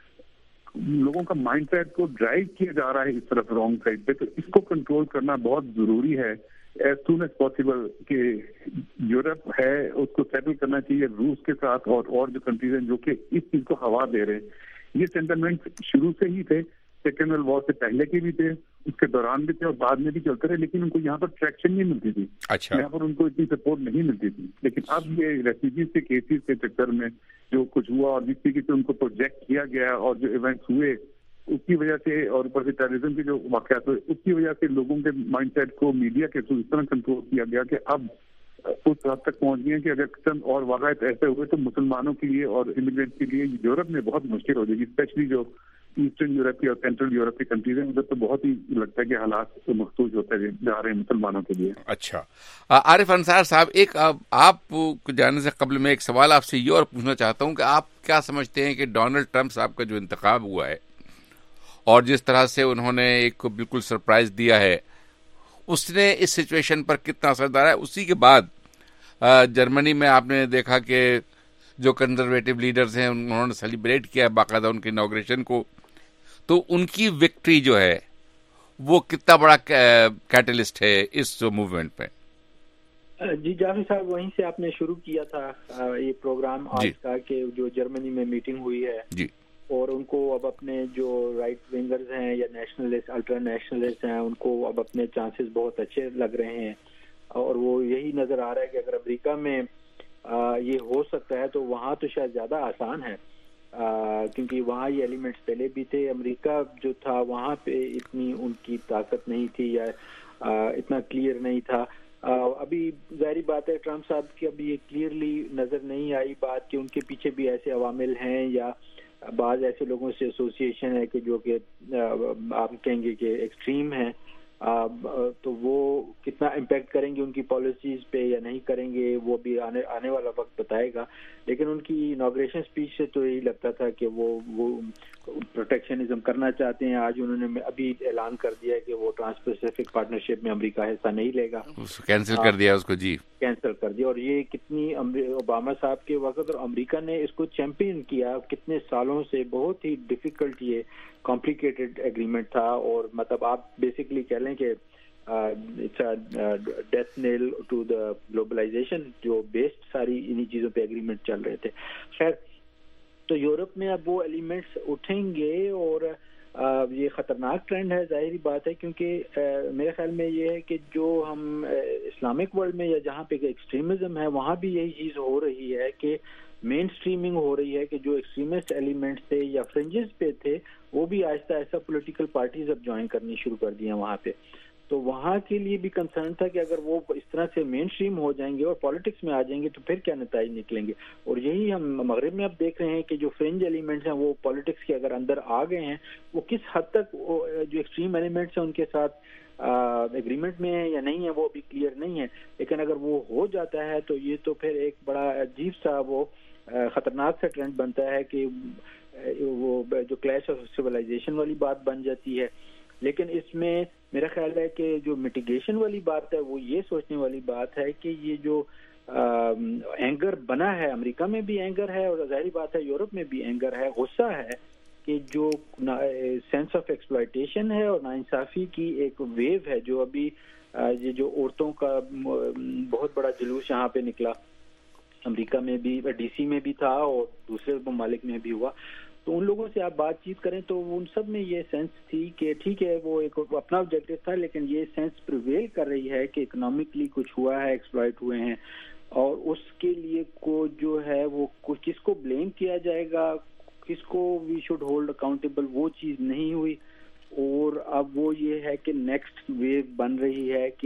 لوگوں کا مائنڈ سیٹ کو ڈرائیو کیا جا رہا ہے اس طرف رانگ سائڈ پہ, تو اس کو کنٹرول کرنا بہت ضروری ہے ایز سون ایز پاسبل. کہ یورپ ہے اس کو سیٹل کرنا چاہیے روس کے ساتھ اور جو کنٹریز ہیں جو کہ اس چیز کو ہوا دے رہے ہیں. یہ سینٹیمنٹ شروع سے ہی تھے, سیکنڈ ورلڈ وار سے پہلے کے بھی تھے, اس کے دوران بھی تھے اور بعد میں بھی چلتے رہے, لیکن ان کو یہاں پر ٹریکشن نہیں ملتی تھی. یہاں پر ان کو اتنی سپورٹ نہیں ملتی تھی. لیکن اب یہ ریفیوجیز کے کیسز کے چکر میں جو کچھ ہوا اور جس طریقے سے ان کو پروجیکٹ کیا گیا اور جو ایونٹس ہوئے اس کی وجہ سے, اور اوپر سے ٹیررزم کے جو واقعات ہوئے اس کی وجہ سے لوگوں کے مائنڈ سیٹ کو میڈیا کے تھرو اس طرح کنٹرول کیا گیا کہ اب اس حد تک پہنچ گئے کہ اگر چند اور واقعات ایسے ہوئے تو مسلمانوں کے لیے اور امیگرینٹ کے لیے یورپ میں بہت مشکل ہو جائے گی, اسپیشلی جو ایسٹرن یورپ کی اور سینٹرل یورپ کی کنٹریز ہیں, ادھر تو بہت ہی لگتا ہے کہ حالات مختلف ہوتے جا رہے ہیں مسلمانوں کے لیے. اچھا عارف انصار صاحب, ایک آپ کو جانے سے قبل میں ایک سوال آپ سے یہ اور پوچھنا چاہتا ہوں کہ آپ کیا سمجھتے ہیں کہ ڈونلڈ ٹرمپ صاحب کا جو انتخاب ہوا ہے اور جس طرح سے انہوں نے ایک بالکل سرپرائز دیا ہے, اس نے اس سچویشن پر کتنا اثر ڈالا ہے؟ اسی کے بعد جرمنی میں آپ نے دیکھا کہ جو کنزرویٹو لیڈرز ہیں انہوں نے سیلیبریٹ کیا ہے باقاعدہ ان کے انوگریشن کو, تو ان کی وکٹری جو ہے وہ کتنا بڑا کیٹلسٹ ہے اس موومنٹ پہ؟ جی جعفری صاحب, وہیں سے آپ نے شروع کیا تھا یہ پروگرام آج کا کہ جو جرمنی میں میٹنگ ہوئی ہے جی, اور ان کو اب اپنے جو رائٹ ونگرز ہیں یا نیشنلسٹ الٹرا نیشنلسٹ ہیں ان کو اب اپنے چانسز بہت اچھے لگ رہے ہیں, اور وہ یہی نظر آ رہا ہے کہ اگر امریکہ میں یہ ہو سکتا ہے تو وہاں تو شاید زیادہ آسان ہے, کیونکہ وہاں یہ ایلیمنٹس پہلے بھی تھے. امریکہ جو تھا وہاں پہ اتنی ان کی طاقت نہیں تھی یا اتنا کلیئر نہیں تھا. ابھی ظاہری بات ہے ٹرمپ صاحب کی ابھی یہ کلیئرلی نظر نہیں آئی بات کہ ان کے پیچھے بھی ایسے عوامل ہیں یا بعض ایسے لوگوں سے ایسوسیشن ہے کہ جو کہ آپ کہیں گے کہ ایکسٹریم ہیں, تو وہ کتنا امپیکٹ کریں گے ان کی پالیسیز پہ یا نہیں کریں گے وہ بھی آنے والا وقت بتائے گا. لیکن ان کی انوگریشن اسپیچ سے تو یہی لگتا تھا کہ وہ پروٹیکشنزم کرنا چاہتے ہیں. آج انہوں نے ابھی اعلان کر دیا ہے کہ وہ ٹرانس پیسفک پارٹنرشپ میں امریکہ حصہ نہیں لے گا, کینسل کر دیا اس کو. جی کینسل کر دیا. اور یہ کتنی اوباما صاحب کے وقت اور امریکہ نے اس کو چیمپئن کیا کتنے سالوں سے, بہت ہی ڈیفیکلٹ یہ کمپلیکیٹڈ ایگریمنٹ تھا. اور مطلب آپ بیسکلی کہہ لیں کہ death nail to the globalisation جو بیسڈ ساری انہی چیزوں پہ ایگریمنٹ چل رہے تھے. خیر, تو یورپ میں اب وہ ایلیمنٹس اٹھیں گے اور یہ خطرناک ٹرینڈ ہے ظاہری بات ہے, کیونکہ میرے خیال میں یہ ہے کہ جو ہم اسلامک ورلڈ میں یا جہاں پہ ایکسٹریمزم ہے وہاں بھی یہی چیز ہو رہی ہے کہ مین سٹریمنگ ہو رہی ہے کہ جو ایکسٹریمسٹ ایلیمنٹس تھے یا فرنجز پہ تھے وہ بھی آہستہ آہستہ پولیٹیکل پارٹیز اب جوائن کرنی شروع کر دی ہیں وہاں پہ. تو وہاں کے لیے بھی کنسرن تھا کہ اگر وہ اس طرح سے مین سٹریم ہو جائیں گے اور پالیٹکس میں آ جائیں گے تو پھر کیا نتائج نکلیں گے. اور یہی ہم مغرب میں اب دیکھ رہے ہیں کہ جو فرنج ایلیمنٹس ہیں وہ پالیٹکس کے اگر اندر آ گئے ہیں, وہ کس حد تک جو ایکسٹریم ایلیمنٹس ہیں ان کے ساتھ ایگریمنٹ میں ہیں یا نہیں ہے وہ ابھی کلیئر نہیں ہے. لیکن اگر وہ ہو جاتا ہے تو یہ تو پھر ایک بڑا عجیب سا وہ خطرناک سا ٹرینڈ بنتا ہے کہ وہ جو کلیش آف سویلائزیشن والی بات بن جاتی ہے. لیکن اس میں میرا خیال ہے کہ جو میٹیگیشن والی بات ہے وہ یہ سوچنے والی بات ہے کہ یہ جو اینگر بنا ہے, امریکہ میں بھی اینگر ہے اور ظاہری بات ہے یورپ میں بھی اینگر ہے, غصہ ہے کہ جو سینس آف ایکسپلائٹیشن ہے اور ناانصافی کی ایک ویو ہے جو ابھی یہ جو عورتوں کا بہت بڑا جلوس یہاں پہ نکلا, امریکہ میں بھی ڈی سی میں بھی تھا اور دوسرے ممالک میں بھی ہوا. تو ان لوگوں سے آپ بات چیت کریں تو ان سب میں یہ سینس تھی کہ ٹھیک ہے وہ ایک اپنا آبجیکٹو تھا, لیکن یہ سینس پریویل کر رہی ہے کہ اکنامکلی کچھ ہوا ہے, ایکسپلائٹ ہوئے ہیں, اور اس کے لیے کو جو ہے وہ کس کو بلیم کیا جائے گا, کس کو وی شوڈ ہولڈ اکاؤنٹیبل, وہ چیز نہیں ہوئی. اور اب وہ یہ ہے کہ نیکسٹ ویو بن رہی ہے کہ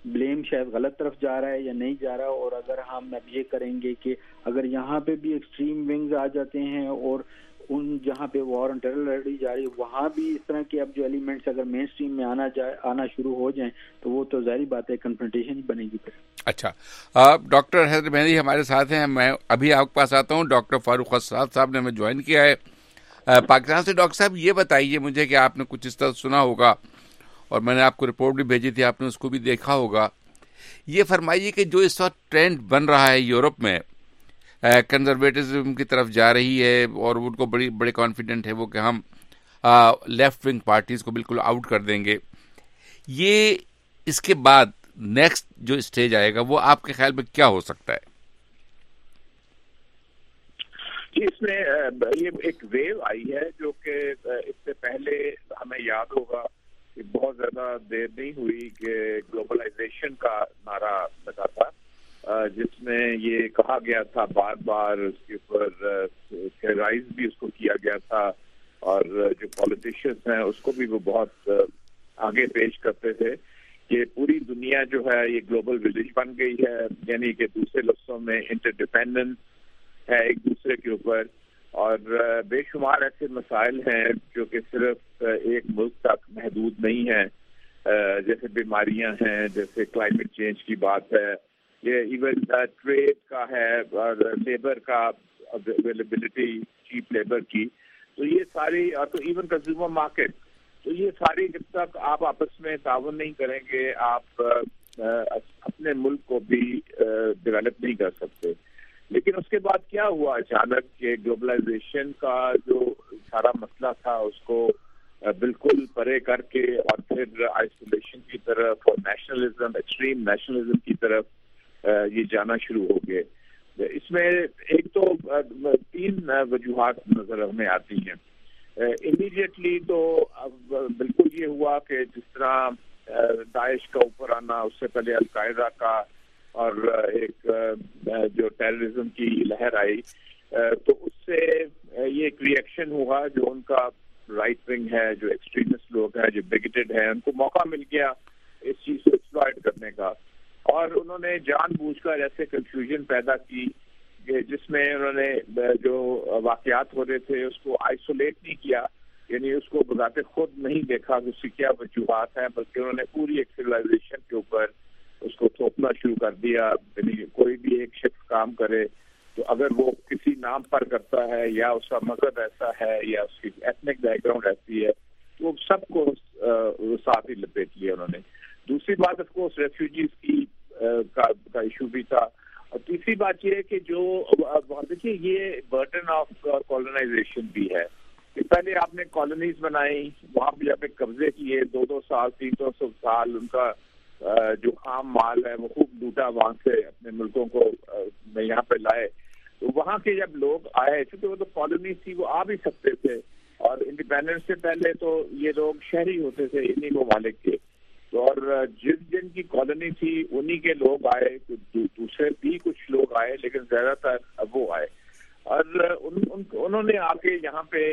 بلیم شاید غلط طرف جا رہا ہے یا نہیں جا رہا. اور اگر ہم اب یہ کریں گے کہ اگر یہاں پہ بھی ایکسٹریم ونگز آ جاتے ہیں اور ان جہاں پہ وار آن ٹیرر لڑی جا رہی ہے وہاں بھی اس طرح کے اب جو ایلیمنٹس اگر مین اسٹریم میں آنا شروع ہو جائیں تو وہ تو ظاہری بات ہے کنفرنٹیشن ہی بنے گی پھر. اچھا, ڈاکٹر حیدر مہدی ہمارے ساتھ ہیں. میں ابھی آپ کے پاس آتا ہوں. ڈاکٹر فاروق اسرار صاحب نے ہمیں جوائن کیا ہے پاکستان سے. ڈاکٹر صاحب یہ بتائیے مجھے کہ آپ نے کچھ اس طرح سنا ہوگا اور میں نے آپ کو رپورٹ بھی بھیجی تھی, آپ نے اس کو بھی دیکھا ہوگا. یہ فرمائیے کہ جو اس وقت ٹرینڈ بن رہا ہے یورپ میں, کنزرویٹزم کی طرف جا رہی ہے اور ان کو بڑے کانفیڈنٹ ہے وہ کہ ہم لیفٹ ونگ پارٹیز کو بالکل آؤٹ کر دیں گے. یہ اس کے بعد نیکسٹ جو اسٹیج آئے گا وہ آپ کے خیال میں کیا ہو سکتا ہے؟ جی, اس میں یہ ایک ویو آئی ہے جو کہ اس سے پہلے ہمیں یاد ہوگا کہ بہت زیادہ دیر نہیں ہوئی کہ گلوبلائزیشن کا نعرہ لگا تھا, جس میں یہ کہا گیا تھا بار بار, اس کے اوپر رائز بھی اس کو کیا گیا تھا اور جو پولیٹیشینز ہیں اس کو بھی وہ بہت آگے پیش کرتے تھے کہ پوری دنیا جو ہے یہ گلوبل ولیج بن گئی ہے, یعنی کہ دوسرے لفظوں میں انٹر ڈیپینڈنس ہے ایک دوسرے کے اوپر, اور بے شمار ایسے مسائل ہیں جو کہ صرف ایک ملک تک محدود نہیں ہیں, جیسے بیماریاں ہیں, جیسے کلائمیٹ چینج کی بات ہے, یہ ایون ٹریڈ کا ہے اور لیبر کا اویلیبلٹی چیپ لیبر کی, تو یہ ساری, اور تو ایون کنزیومر مارکیٹ, تو یہ ساری جب تک آپ آپس میں تعاون نہیں کریں گے آپ اپنے ملک کو بھی ڈیولپ نہیں کر سکتے. لیکن اس کے بعد کیا ہوا اچانک کہ گلوبلائزیشن کا جو سارا مسئلہ تھا اس کو بالکل پرے کر کے اور پھر آئسولیشن کی طرف اور نیشنلزم, ایکسٹریم نیشنلزم کی طرف یہ جانا شروع ہو گئے. اس میں ایک تو 3 وجوہات نظر ہمیں آتی ہیں. امیڈیٹلی تو اب بالکل یہ ہوا کہ جس طرح داعش کا اوپر آنا, اس سے پہلے القاعدہ کا, اور ایک جو ٹیررزم کی لہر آئی, تو اس سے یہ ایک ریئیکشن ہوا. جو ان کا رائٹ ونگ ہے, جو ایکسٹریمسٹ لوگ ہیں, جو بگیٹڈ ہیں, ان کو موقع مل گیا اس چیز کو ایکسپلائٹ کرنے کا, اور انہوں نے جان بوجھ کر ایسے کنفیوژن پیدا کی کہ جس میں انہوں نے جو واقعات ہو رہے تھے اس کو آئسولیٹ نہیں کیا, یعنی اس کو بذات خود نہیں دیکھا کہ اس کی کیا وجوہات ہیں, بلکہ انہوں نے پوری ایک سویلائزیشن کے اوپر اس کو تھوپنا شروع کر دیا. یعنی کوئی بھی ایک شخص کام کرے تو اگر وہ کسی نام پر کرتا ہے یا اس کا مذہب ایسا ہے یا اس کی ایتھنک بیک گراؤنڈ ایسی ہے تو وہ سب کو ساتھ ہی لپیٹ لیا انہوں نے. دوسری بات آف کورس ریفیوجیز کی کا ایشو بھی تھا, اور تیسری بات یہ ہے کہ جو دیکھیے یہ برڈن آف کالونائزیشن بھی ہے کہ پہلے آپ نے کالونیز بنائی, وہاں بھی آپ نے قبضے کیے 200 سال 300 سال, ان کا جو خام مال ہے وہ خوب لوٹا, وہاں سے اپنے ملکوں کو یہاں پہ لائے. تو وہاں کے جب لوگ آئے, چونکہ وہ تو کالونیز تھی, وہ آ بھی سکتے تھے, اور انڈیپینڈنس سے پہلے تو یہ لوگ شہری ہوتے تھے انہی ممالک کے, اور جن کی کالونی تھی انہی کے لوگ آئے, دوسرے بھی کچھ لوگ آئے, لیکن زیادہ تر وہ آئے, اور انہوں نے آ کے یہاں پہ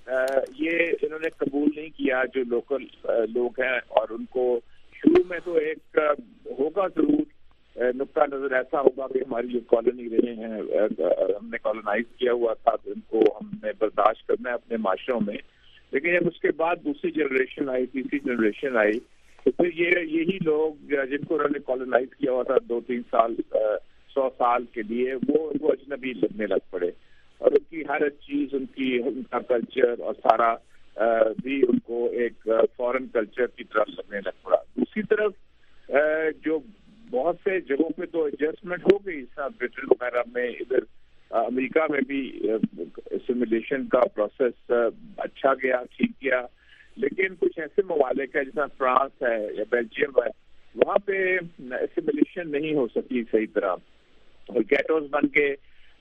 یہ انہوں نے قبول نہیں کیا جو لوکل لوگ ہیں, اور ان کو شروع میں تو ایک ہوگا ضرور نقطہ نظر ایسا ہوگا کہ ہماری جو کالونی رہے ہیں, ہم نے کالونائز کیا ہوا تھا تو ان کو ہم نے برداشت کرنا ہے اپنے معاشروں میں. لیکن جب اس کے بعد دوسری جنریشن آئی, تیسری جنریشن آئی, تو پھر یہی لوگ جن کو انہوں نے کالونائز کیا ہوا تھا 2-3 سال 100 سال کے لیے, وہ اجنبی لگنے لگ پڑے, اور ان کی ہر چیز, ان کا کلچر اور سارا بھی ان کو ایک فورن کلچر کی طرف لگنے لگ پڑا. دوسری طرف جو بہت سے جگہوں پہ تو ایڈجسٹمنٹ ہو گئی, برٹن وغیرہ میں, ادھر امریکہ میں بھی اسیمیلیشن کا پروسیس اچھا گیا, ٹھیک گیا, لیکن کچھ ایسے ممالک ہیں جیسا فرانس ہے یا بیلجیم ہے, وہاں پہ اسیمیلیشن نہیں ہو سکی صحیح طرح, اور گیٹوز بن کے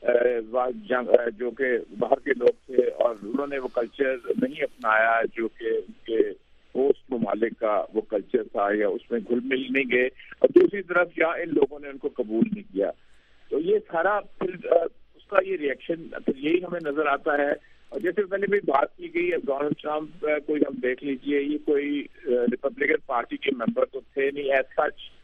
جو کہ باہر کے لوگ تھے, اور انہوں نے وہ کلچر نہیں اپنایا جو کہ ان کے ہوسٹ ممالک کا وہ کلچر تھا, یا اس میں گھل مل نہیں گئے, اور دوسری طرف یا ان لوگوں نے ان کو قبول نہیں کیا. تو یہ سارا پھر اس کا یہ ریئیکشن پھر یہی ہمیں نظر آتا ہے. اور جیسے پہلے بھی بات کی گئی ہے, ڈونلڈ ٹرمپ کوئی ہم دیکھ لیجئے, یہ کوئی ریپبلکن پارٹی کے ممبر تو تھے نہیں ایز سچ,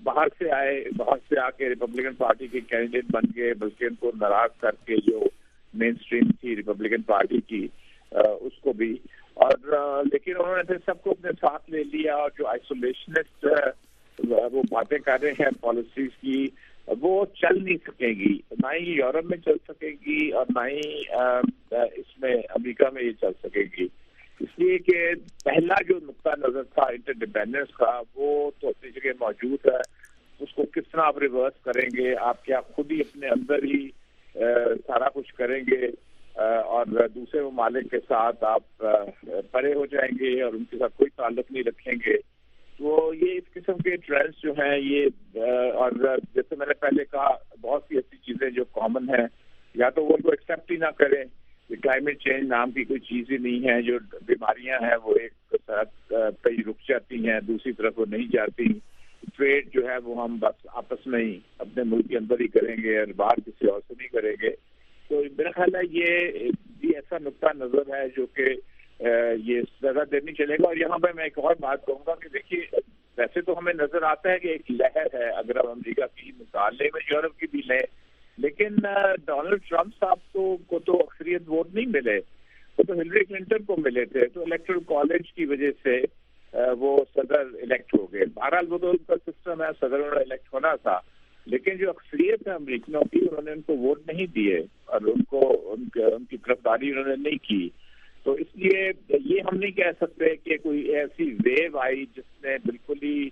बाहर से आके रिपब्लिकन पार्टी के कैंडिडेट बन गए, बल्कि उनको नाराज करके जो मेन स्ट्रीम थी रिपब्लिकन पार्टी की उसको भी, और लेकिन उन्होंने फिर सबको अपने साथ ले लिया, और जो आइसोलेशनिस्ट वो बातें कर रहे हैं पॉलिसीज की, वो चल नहीं सकेगी, ना ही यूरोप में चल सकेगी और ना ही इसमें अमेरिका में ये चल सकेगी। इसलिए कि पहला जो नुक्ता नजर था इंटरडिपेंडेंस का, वो तो अपनी जगह मौजूद है, उसको किस तरह आप रिवर्स करेंगे, आप क्या खुद ही अपने अंदर ही सारा कुछ करेंगे और दूसरे ममालिक के साथ आप परे हो जाएंगे और उनके साथ कोई ताल्लुक नहीं रखेंगे। तो ये इस किस्म के ट्रेंड्स जो हैं ये, और जैसे मैंने पहले कहा, बहुत सी ऐसी चीजें जो कॉमन हैं, या तो वो उनको एक्सेप्ट ही ना करें कि क्लाइमेट चेंज नाम की कोई चीज ही नहीं है, जो बीमारियां हैं वो एक तरफ पे ही रुक जाती हैं, दूसरी तरफ वो नहीं जाती, ट्रेड जो है वो हम बस आपस में ही अपने मुल्क के अंदर ही करेंगे और बाहर किसी और से नहीं करेंगे। तो मेरा ख्याल है ये ऐसा नुक्ता नजर है जो कि ये ज्यादा देर नहीं चलेगा। और यहाँ पे मैं एक और बात कहूँगा कि देखिए, वैसे तो हमें नजर आता है कि एक लहर है, अगर हम अमेरिका की मिसाल लें, यूरोप की भी लें, लेकिन डोनाल्ड ट्रंप साहब को तो अक्सरियत वोट नहीं मिले, वो तो हिलरी क्लिंटन को मिले थे, तो इलेक्टोरल कॉलेज की वजह से वो सदर इलेक्ट हो गए। बहरहाल वो तो उनका सिस्टम है, सदर उन्होंने इलेक्ट होना था, लेकिन जो अक्सरियत है अमरीकियों की, उन्होंने उनको वोट नहीं दिए और उनकी तरफदारी उन्होंने नहीं की। तो इसलिए ये हम नहीं कह सकते कि कोई ऐसी वेव आई जिसने बिल्कुल ही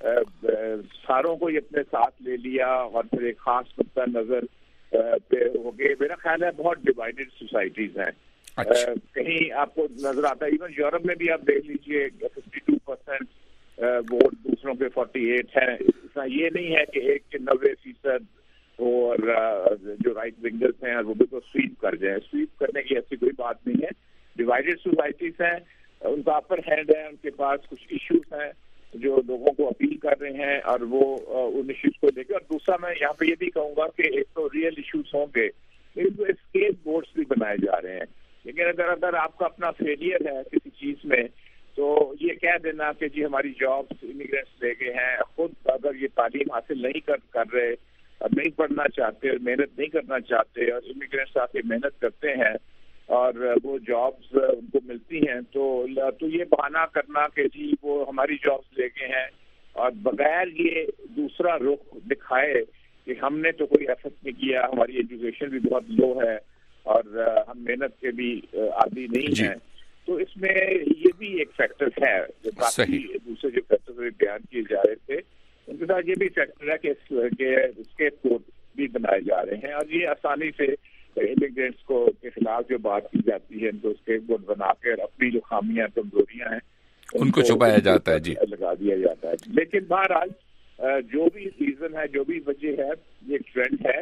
सारों को अपने साथ ले लिया और फिर एक खास नुक्ता नजर पे हो गए। मेरा ख्याल है बहुत डिवाइडेड सोसाइटीज हैं। अच्छा। कहीं आपको नजर आता है, इवन यूरोप में भी आप देख लीजिए 52% वोट दूसरों के 48 हैं। ये नहीं है कि 1 के 90% और जो राइट विंगर्स हैं वो भी तो स्वीप कर जाए, स्वीप करने की ऐसी कोई बात नहीं है। डिवाइडेड सोसाइटीज हैं, उनका अपर हैंड है, उनके पास कुछ इश्यूज हैं जो लोगों को अपील कर रहे हैं और वो उन इश्यूज को लेकर। और दूसरा मैं यहाँ पे ये भी कहूंगा कि एक तो रियल इश्यूज होंगे, लेकिन तो स्केप बोर्ड्स भी बनाए जा रहे हैं। लेकिन अगर आपका अपना फेलियर है किसी चीज में, तो ये कह देना कि जी हमारी जॉब्स इमिग्रेंट्स ले गए हैं, खुद अगर ये तालीम हासिल नहीं कर रहे, नहीं पढ़ना चाहते और मेहनत नहीं करना चाहते, और इमिग्रेंट्स आके मेहनत करते हैं और वो जॉब्स उनको मिलती हैं, तो ये बहाना करना कि जी वो हमारी जॉब्स ले गए हैं, और बगैर ये दूसरा रुख दिखाए कि हमने तो कोई एफर्ट नहीं किया, हमारी एजुकेशन भी बहुत लो है और हम मेहनत के भी आदी नहीं हैं, तो इसमें ये भी एक फैक्टर है। जो बाकी दूसरे जो फैक्टर बयान किए जा रहे थे, उनके साथ ये भी फैक्टर है कि स्केप बोर्ड भी बनाए जा रहे हैं, और ये आसानी से इमिग्रेंट्स के खिलाफ जो बात की जाती है, उनको स्केप बोर्ड बनाकर अपनी जो खामियां कमजोरियां हैं उनको छुपाया जाता है, जी लगा दिया जाता है। लेकिन बहरहाल जो भी रीजन है, जो भी वजह है, ये ट्रेंड है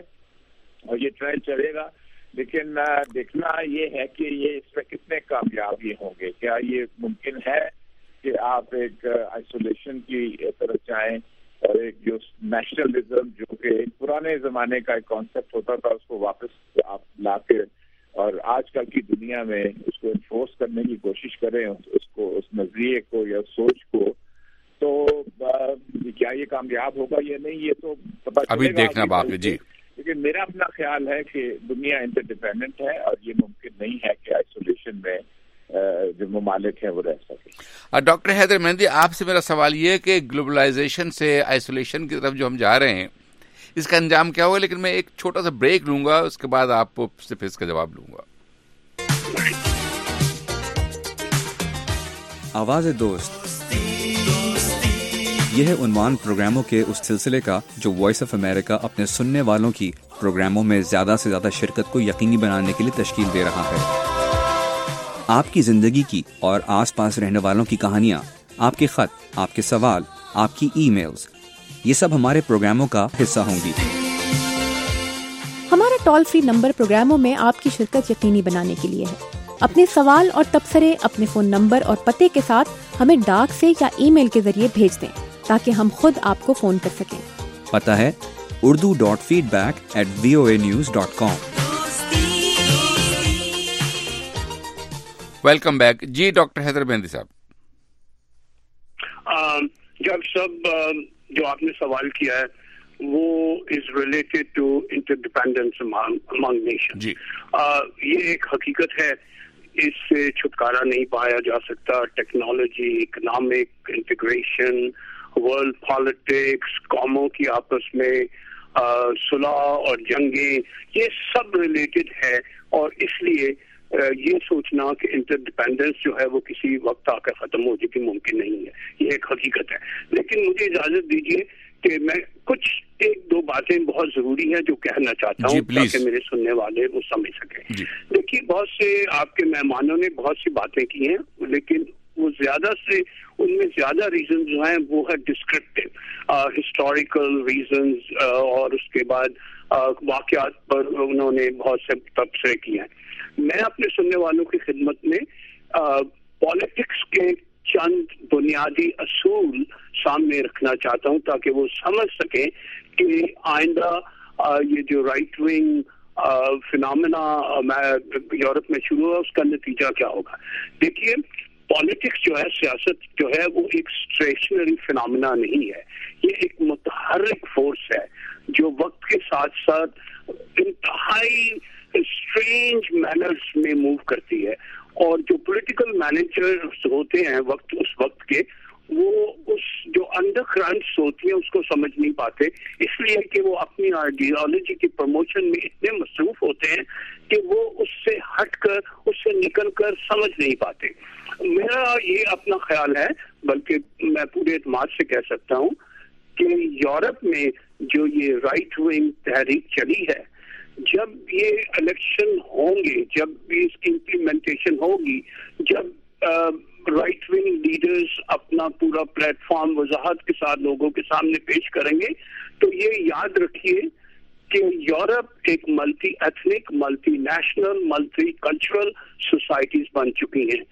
और ये ट्रेंड चलेगा। लेकिन देखना ये है कि ये इसमें कितने कामयाब ये होंगे। क्या ये मुमकिन है कि आप एक आइसोलेशन की तरफ जाएं और एक जो नेशनलिज्म, जो कि एक पुराने जमाने का एक कॉन्सेप्ट होता था, उसको वापस आप लाके और आजकल की दुनिया में उसको इन्फोर्स करने की कोशिश करें, उसको उस नजरिए को या सोच को, तो क्या ये कामयाब होगा या नहीं, ये तो पता अभी देखना बाकी। जी, लेकिन मेरा अपना ख्याल है कि दुनिया इंटरडिपेंडेंट है और ये मुमकिन नहीं है कि आइसोलेशन में जो ममालिक है वो रह सके। डॉक्टर हैदर मेहंदी, आपसे मेरा सवाल ये है कि ग्लोबलाइजेशन से आइसोलेशन की तरफ जो हम जा रहे हैं, इसका अंजाम क्या होगा? लेकिन मैं एक छोटा सा ब्रेक लूंगा, उसके बाद आपसे फिर इसका जवाब लूंगा। आवाज़ दोस्त, यह है उन्वान प्रोग्रामों के उस सिलसिले का जो वॉइस ऑफ अमेरिका अपने सुनने वालों की प्रोग्रामों में ज्यादा से ज्यादा शिरकत को यकीनी बनाने के लिए तश्कील दे रहा है। आपकी जिंदगी की और आसपास रहने वालों की कहानियाँ, आपके खत, आपके सवाल, आपकी ईमेल्स, ये सब हमारे प्रोग्रामों का हिस्सा होंगी। हमारा टोल फ्री नंबर प्रोग्रामों में आपकी शिरकत यकीनी बनाने के लिए है। अपने सवाल और तबसरे अपने फोन नंबर और पते के साथ हमें डाक से या ईमेल के जरिए भेज दें ताकि हम खुद आपको फोन कर सकें। पता है urdu.feedback@voanews.com। Welcome back. जी डॉक्टर हैदर मेहंदी साहब। जब सब جو آپ نے سوال کیا ہے وہ is related to interdependence among nation. یہ ایک حقیقت ہے, اس سے چھٹکارا نہیں پایا جا سکتا. Technology, economic integration, world politics, قوموں کی آپس میں صلح اور جنگیں, یہ سب ریلیٹڈ ہے. اور اس لیے یہ سوچنا کہ انٹرڈیپینڈنس جو ہے وہ کسی وقت آ کر ختم ہو جائے گی ممکن نہیں ہے. یہ ایک حقیقت ہے. لیکن مجھے اجازت دیجیے کہ میں کچھ ایک دو باتیں بہت ضروری ہیں جو کہنا چاہتا ہوں تاکہ میرے سننے والے وہ سمجھ سکیں. دیکھیے, بہت سے آپ کے مہمانوں نے بہت سی باتیں کی ہیں, لیکن وہ زیادہ سے ان میں زیادہ ریزنز جو ہیں وہ ہے ڈسکرپٹیو, ہسٹوریکل ریزنز, اور اس کے بعد واقعات پر انہوں نے بہت سے تبصرے کیے ہیں. میں اپنے سننے والوں کی خدمت میں پالیٹکس کے چند بنیادی اصول سامنے رکھنا چاہتا ہوں تاکہ وہ سمجھ سکیں کہ آئندہ یہ جو رائٹ ونگ فنامنا یورپ میں شروع ہوا اس کا نتیجہ کیا ہوگا. دیکھیے, پالیٹکس جو ہے, سیاست جو ہے, وہ ایک اسٹیشنری فنامنا نہیں ہے. یہ ایک متحرک فورس ہے جو وقت کے ساتھ ساتھ انتہائی اسٹرینج مینرز میں موو کرتی ہے. اور جو پولیٹیکل مینیجرز ہوتے ہیں اس وقت کے, وہ اس جو انڈر کرنٹس ہوتی ہیں اس کو سمجھ نہیں پاتے, اس لیے کہ وہ اپنی آئیڈیالوجی کی پروموشن میں اتنے مصروف ہوتے ہیں کہ وہ اس سے ہٹ کر, اس سے نکل کر سمجھ نہیں پاتے. میرا یہ اپنا خیال ہے, بلکہ میں پورے اعتماد سے کہہ سکتا ہوں کہ یورپ میں جو یہ رائٹ ونگ تحریک چلی ہے, جب یہ الیکشن ہوں گے, جب بھی اس کی امپلیمنٹیشن ہوگی, جب رائٹ ونگ لیڈرز اپنا پورا پلیٹ فارم وضاحت کے ساتھ لوگوں کے سامنے پیش کریں گے, تو یہ یاد رکھیے کہ یورپ ایک multi ethnic, multi national, multi cultural societies بن چکی ہیں.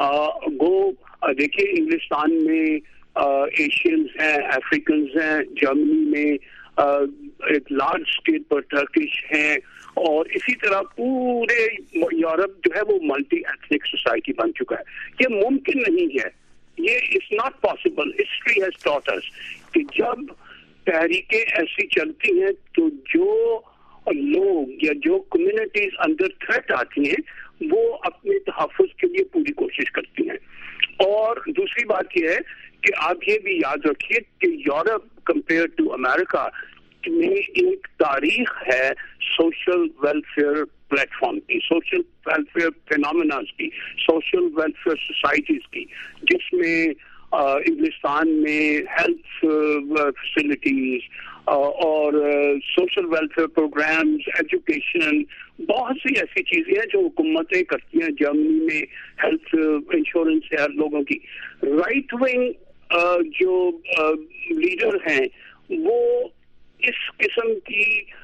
دیکھیے, انگلستان میں ایشینز ہیں, افریقنز ہیں, جرمنی میں ایک لارج اسکیل پر ٹرکش ہیں, اور اسی طرح پورے یورپ جو ہے وہ ملٹی ایتھنک سوسائٹی بن چکا ہے. یہ ممکن نہیں ہے, یہ it's not possible. History has taught us کہ جب تحریکیں ایسی چلتی ہیں تو جو لوگ یا جو کمیونٹیز اندر تھریٹ آتی ہیں وہ اپنے تحفظ کے لیے پوری کوشش کرتی ہیں. اور دوسری بات یہ ہے کہ آپ یہ بھی یاد رکھیے کہ یورپ کمپیئر ٹو امریکہ میں ایک تاریخ ہے سوشل ویلفیئر پلیٹ فارم کی, سوشل ویلفیئر فینامناز کی, سوشل ویلفیئر سوسائٹیز کی, جس میں انگلستان میں ہیلتھ فیسلٹیز اور سوشل ویلفیئر پروگرامز, ایجوکیشن, بہت سی ایسی چیزیں ہیں جو حکومتیں کرتی ہیں. جرمنی میں ہیلتھ انشورنس ہے لوگوں کی. رائٹ ونگ جو لیڈر ہیں وہ اس قسم کی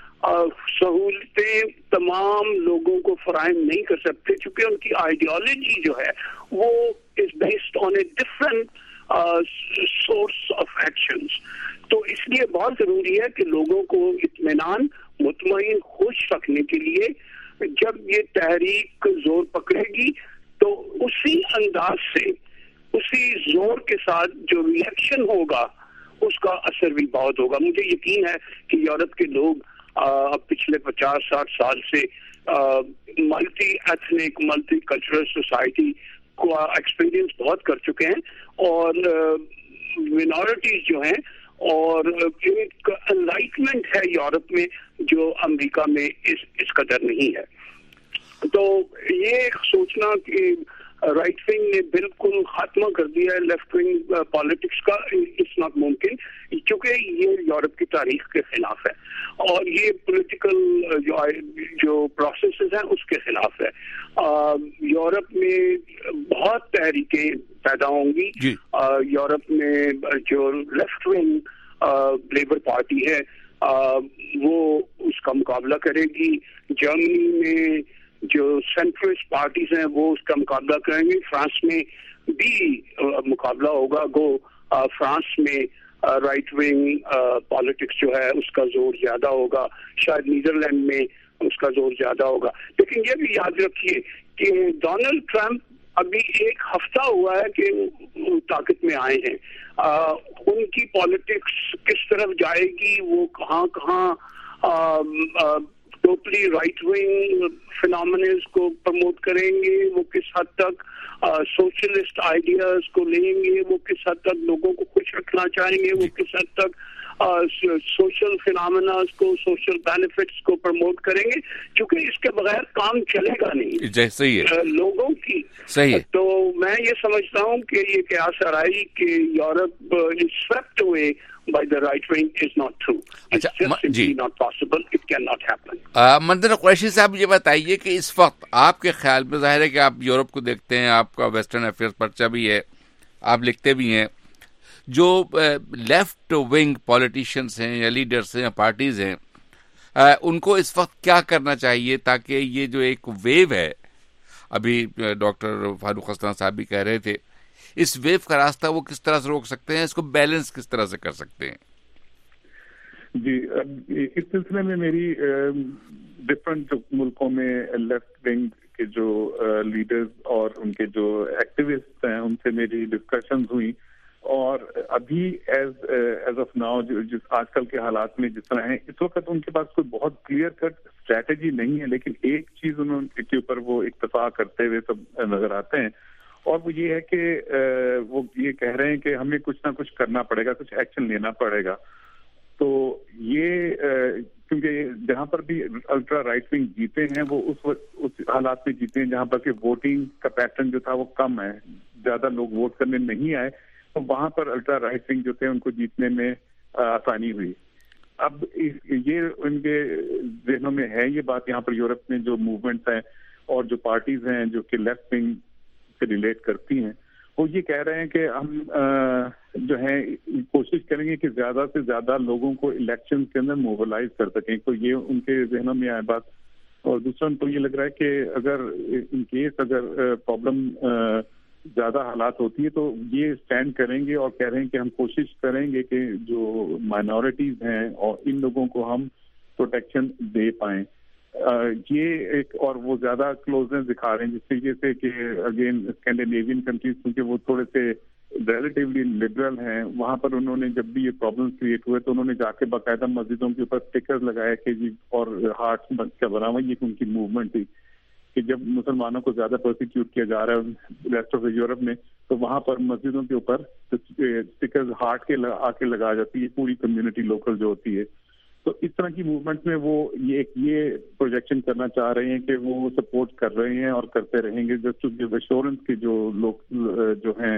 سہولتیں تمام لوگوں کو فراہم نہیں کر سکتے, چونکہ ان کی آئیڈیالوجی جو ہے وہ is based on a different source of actions. تو اس لیے بہت ضروری ہے کہ لوگوں کو اطمینان, مطمئن, خوش رکھنے کے لیے جب یہ تحریک زور پکڑے گی تو اسی انداز سے, اسی زور کے ساتھ جو ریئیکشن ہوگا اس کا اثر بھی بہت ہوگا. مجھے یقین ہے کہ یورپ کے لوگ پچھلے 50-60 سال سے multi ethnic, multi cultural society کو ایکسپیرینس بہت کر چکے ہیں, اور مینورٹیز جو ہیں, اور ایک انلائٹمنٹ ہے یورپ میں جو امریکہ میں اس قدر نہیں ہے. تو یہ سوچنا کہ رائٹ ونگ نے بالکل خاتمہ کر دیا ہے لیفٹ ونگ پالیٹکس کا, اٹس ناٹ ممکن, کیونکہ یہ یورپ کی تاریخ کے خلاف ہے اور یہ پولیٹیکل جو پروسیسز ہیں اس کے خلاف ہے. یورپ میں بہت تحریکیں پیدا ہوں گی. یورپ میں جو لیفٹ ونگ لیبر پارٹی ہے وہ اس کا مقابلہ کرے گی. جرمنی میں جو سینٹرسٹ پارٹیز ہیں وہ اس کا مقابلہ کریں گے. فرانس میں بھی مقابلہ ہوگا. فرانس میں رائٹ ونگ پالیٹکس جو ہے اس کا زور زیادہ ہوگا. شاید نیدرلینڈ میں اس کا زور زیادہ ہوگا. لیکن یہ بھی یاد رکھیے کہ ڈونلڈ ٹرمپ ابھی 1 ہفتہ ہوا ہے کہ طاقت میں آئے ہیں. ان کی پالیٹکس کس طرف جائے گی, وہ کہاں ٹوٹلی رائٹ ونگ فینومینز کو پروموٹ کریں گے, وہ کس حد تک سوشلسٹ آئیڈیاز کو لیں گے, وہ کس حد تک لوگوں کو خوش رکھنا چاہیں گے, وہ کس حد تک سوشل فینامناز کو, سوشل بینیفٹس کو پروموٹ کریں گے, کیونکہ اس کے بغیر کام چلے گا نہیں صحیح ہے لوگوں کی. صحیح ہے. تو میں یہ سمجھتا ہوں کہ یہ قیاس آرائی کہ Europe is swept away by the right wing is not true. It's just simply not possible. It cannot happen. منظر قریشی صاحب, یہ بتائیے کہ اس وقت آپ کے خیال میں, ظاہر ہے کہ آپ یورپ کو دیکھتے ہیں, آپ کا ویسٹرن افیئرز پرچہ بھی ہے, آپ لکھتے بھی ہیں, جو لیفٹ ونگ پولیٹیشینس ہیں یا لیڈرز ہیں یا پارٹیز ہیں, ان کو اس وقت کیا کرنا چاہیے تاکہ یہ جو ایک ویو ہے, ابھی ڈاکٹر فاروق اسلم صاحب بھی کہہ رہے تھے, اس ویو کا راستہ وہ کس طرح سے روک سکتے ہیں, اس کو بیلنس کس طرح سے کر سکتے ہیں؟ جی, اس سلسلے میں میری ڈفرنٹ ملکوں میں لیفٹ ونگ کے جو لیڈرز اور ان کے جو ایکٹیوسٹ ہیں ان سے میری ڈسکشنز ہوئی, اور ابھی ایز آف ناؤ جس آج کل کے حالات میں جس طرح ہیں, اس وقت ان کے پاس کوئی بہت کلیئر کٹ اسٹریٹجی نہیں ہے, لیکن ایک چیز انہوں کے اوپر وہ اتفاق کرتے ہوئے سب نظر آتے ہیں, اور وہ یہ ہے کہ وہ یہ کہہ رہے ہیں کہ ہمیں کچھ نہ کچھ کرنا پڑے گا, کچھ ایکشن لینا پڑے گا. تو یہ کیونکہ جہاں پر بھی الٹرا رائٹ ونگ جیتے ہیں وہ اس حالات میں جیتے ہیں جہاں پر کہ ووٹنگ کا پیٹرن جو تھا وہ کم ہے, زیادہ لوگ ووٹ کرنے نہیں آئے, تو وہاں پر الٹرا رائٹ ونگ جو تھے ان کو جیتنے میں آسانی ہوئی. اب یہ ان کے ذہنوں میں ہے یہ بات, یہاں پر یورپ میں جو موومنٹس ہیں اور جو پارٹیز ہیں جو کہ لیفٹ ونگ سے ریلیٹ کرتی ہیں, وہ یہ کہہ رہے ہیں کہ ہم جو ہے کوشش کریں گے کہ زیادہ سے زیادہ لوگوں کو الیکشن کے اندر موبلائز کر سکیں. تو یہ ان کے ذہنوں میں آئے بات. اور دوسرا ان کو یہ لگ رہا ہے کہ اگر ان کیس اگر پرابلم زیادہ حالات ہوتی ہے تو یہ اسٹینڈ کریں گے اور کہہ رہے ہیں کہ ہم کوشش کریں گے کہ جو مائنورٹیز ہیں اور ان لوگوں کو ہم پروٹیکشن دے پائیں. یہ ایک, اور وہ زیادہ کلوزنس دکھا رہے ہیں جس طریقے سے کہ اگین اسکینڈینیوین کنٹریز کیونکہ وہ تھوڑے سے ریلیٹیولی لبرل ہیں, وہاں پر انہوں نے جب بھی یہ پرابلم کریٹ ہوئے تو انہوں نے جا کے باقاعدہ مسجدوں کے اوپر اسٹیکر لگایا کہ جی, اور ہارٹ کا بنا ہوا, یہ ان کی موومنٹ تھی کہ جب مسلمانوں کو زیادہ پرسیکیوٹ کیا جا رہا ہے ریسٹ آف یورپ میں, تو وہاں پر مسجدوں کے اوپر اسٹیکر ہارٹ کے آ کے لگا جاتی ہے پوری کمیونٹی لوکل جو ہوتی ہے. تو اس طرح کی موومنٹ میں وہ یہ پروجیکشن کرنا چاہ رہے ہیں کہ وہ سپورٹ کر رہے ہیں اور کرتے رہیں گے, جب چونکہ ایشورنس کے جو لوگ جو ہیں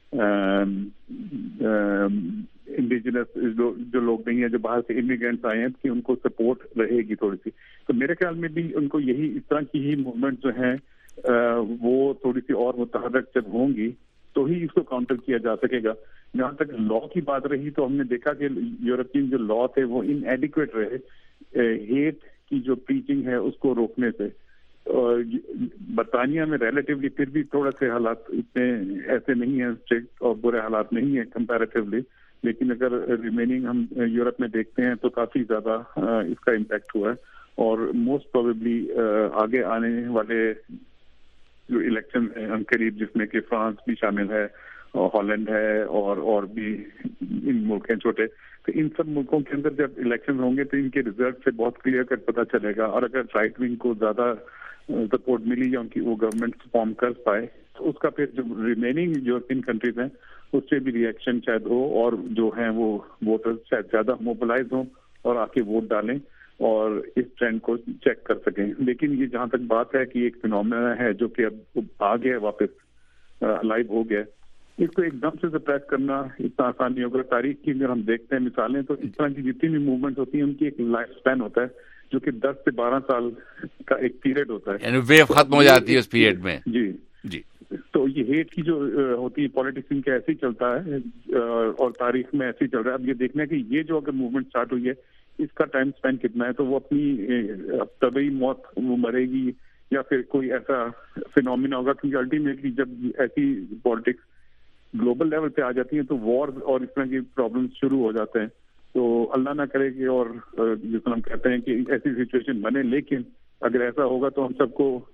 انڈیجنس جو لوگ نہیں ہیں, جو باہر سے امیگرینٹس آئے ہیں, کہ ان کو سپورٹ رہے گی تھوڑی سی. تو میرے خیال میں بھی ان کو یہی اس طرح کی ہی موومنٹ جو ہیں وہ تھوڑی سی اور متحرک جب ہوں گی تو ہی اس کو کاؤنٹر کیا جا سکے گا. جہاں تک لا کی بات رہی تو ہم نے دیکھا کہ یورپین جو لا تھے وہ ان ایڈیکویٹ رہے ہیٹ کی جو پریچنگ ہے اس کو روکنے سے. برطانیہ میں ریلیٹیولی پھر بھی تھوڑا سے حالات اتنے ایسے نہیں ہیں, اسٹرکٹ اور برے حالات نہیں ہیں کمپیریٹیولی, لیکن اگر ریمیننگ ہم یورپ میں دیکھتے ہیں تو کافی زیادہ اس کا امپیکٹ ہوا ہے. اور موسٹ پروبیبلی آگے آنے والے جو الیکشن ہیں قریب, جس میں کہ فرانس بھی شامل ہے, ہالینڈ ہے, اور بھی ان ملک ہیں چھوٹے, تو ان سب ملکوں کے اندر جب الیکشن ہوں گے تو ان کے ریزلٹ سے بہت کلیئر کٹ پتہ چلے گا. اور اگر رائٹ ونگ کو زیادہ سپورٹ ملی یا ان کی وہ گورنمنٹ فارم کر پائے تو اس کا پھر جو ریمیننگ یورپین کنٹریز ہیں اس سے بھی ریئیکشن شاید ہو, اور جو ہیں وہ ووٹر شاید زیادہ موبلائز ہوں اور آ کے ووٹ ڈالیں اور اس ٹرینڈ کو چیک کر سکیں. لیکن یہ جہاں تک بات ہے کہ ایک فینومینا ہے جو کہ اب آ گیا واپس لائیو ہو گیا, اس کو ایک دم سے سپریس کرنا اتنا آسان نہیں ہوگا. تاریخ کی اگر ہم دیکھتے ہیں مثالیں تو اس طرح کی جتنی بھی موومنٹ ہوتی ہیں ان کی ایک لائف اسپین ہوتا ہے جو کہ 10 سے 12 سال کا ایک پیریڈ ہوتا ہے, یعنی ویو ختم ہو جاتی ہے اس پیریڈ میں. جی. تو یہ ہیٹ کی جو ہوتی ہے پالیٹکس ان کا ایسے ہی چلتا ہے اور تاریخ میں ایسے ہی چل رہا ہے. اب یہ دیکھنا ہے کہ یہ جو اگر موومنٹ اسٹارٹ ہوئی ہے اس کا ٹائم اسپین کتنا ہے, تو وہ اپنی طبعی موت وہ مرے گی یا پھر کوئی ایسا فینومینا ہوگا, کیونکہ الٹیمیٹلی جب ایسی پالیٹکس گلوبل لیول پہ آ جاتی ہیں تو وارز اور اس طرح کی پرابلمس شروع ہو جاتے ہیں. تو اللہ نہ کرے کہ اور جس طرح ہم کہتے ہیں کہ ایسی سچویشن بنے, لیکن اگر ایسا ہوگا تو ہم سب کو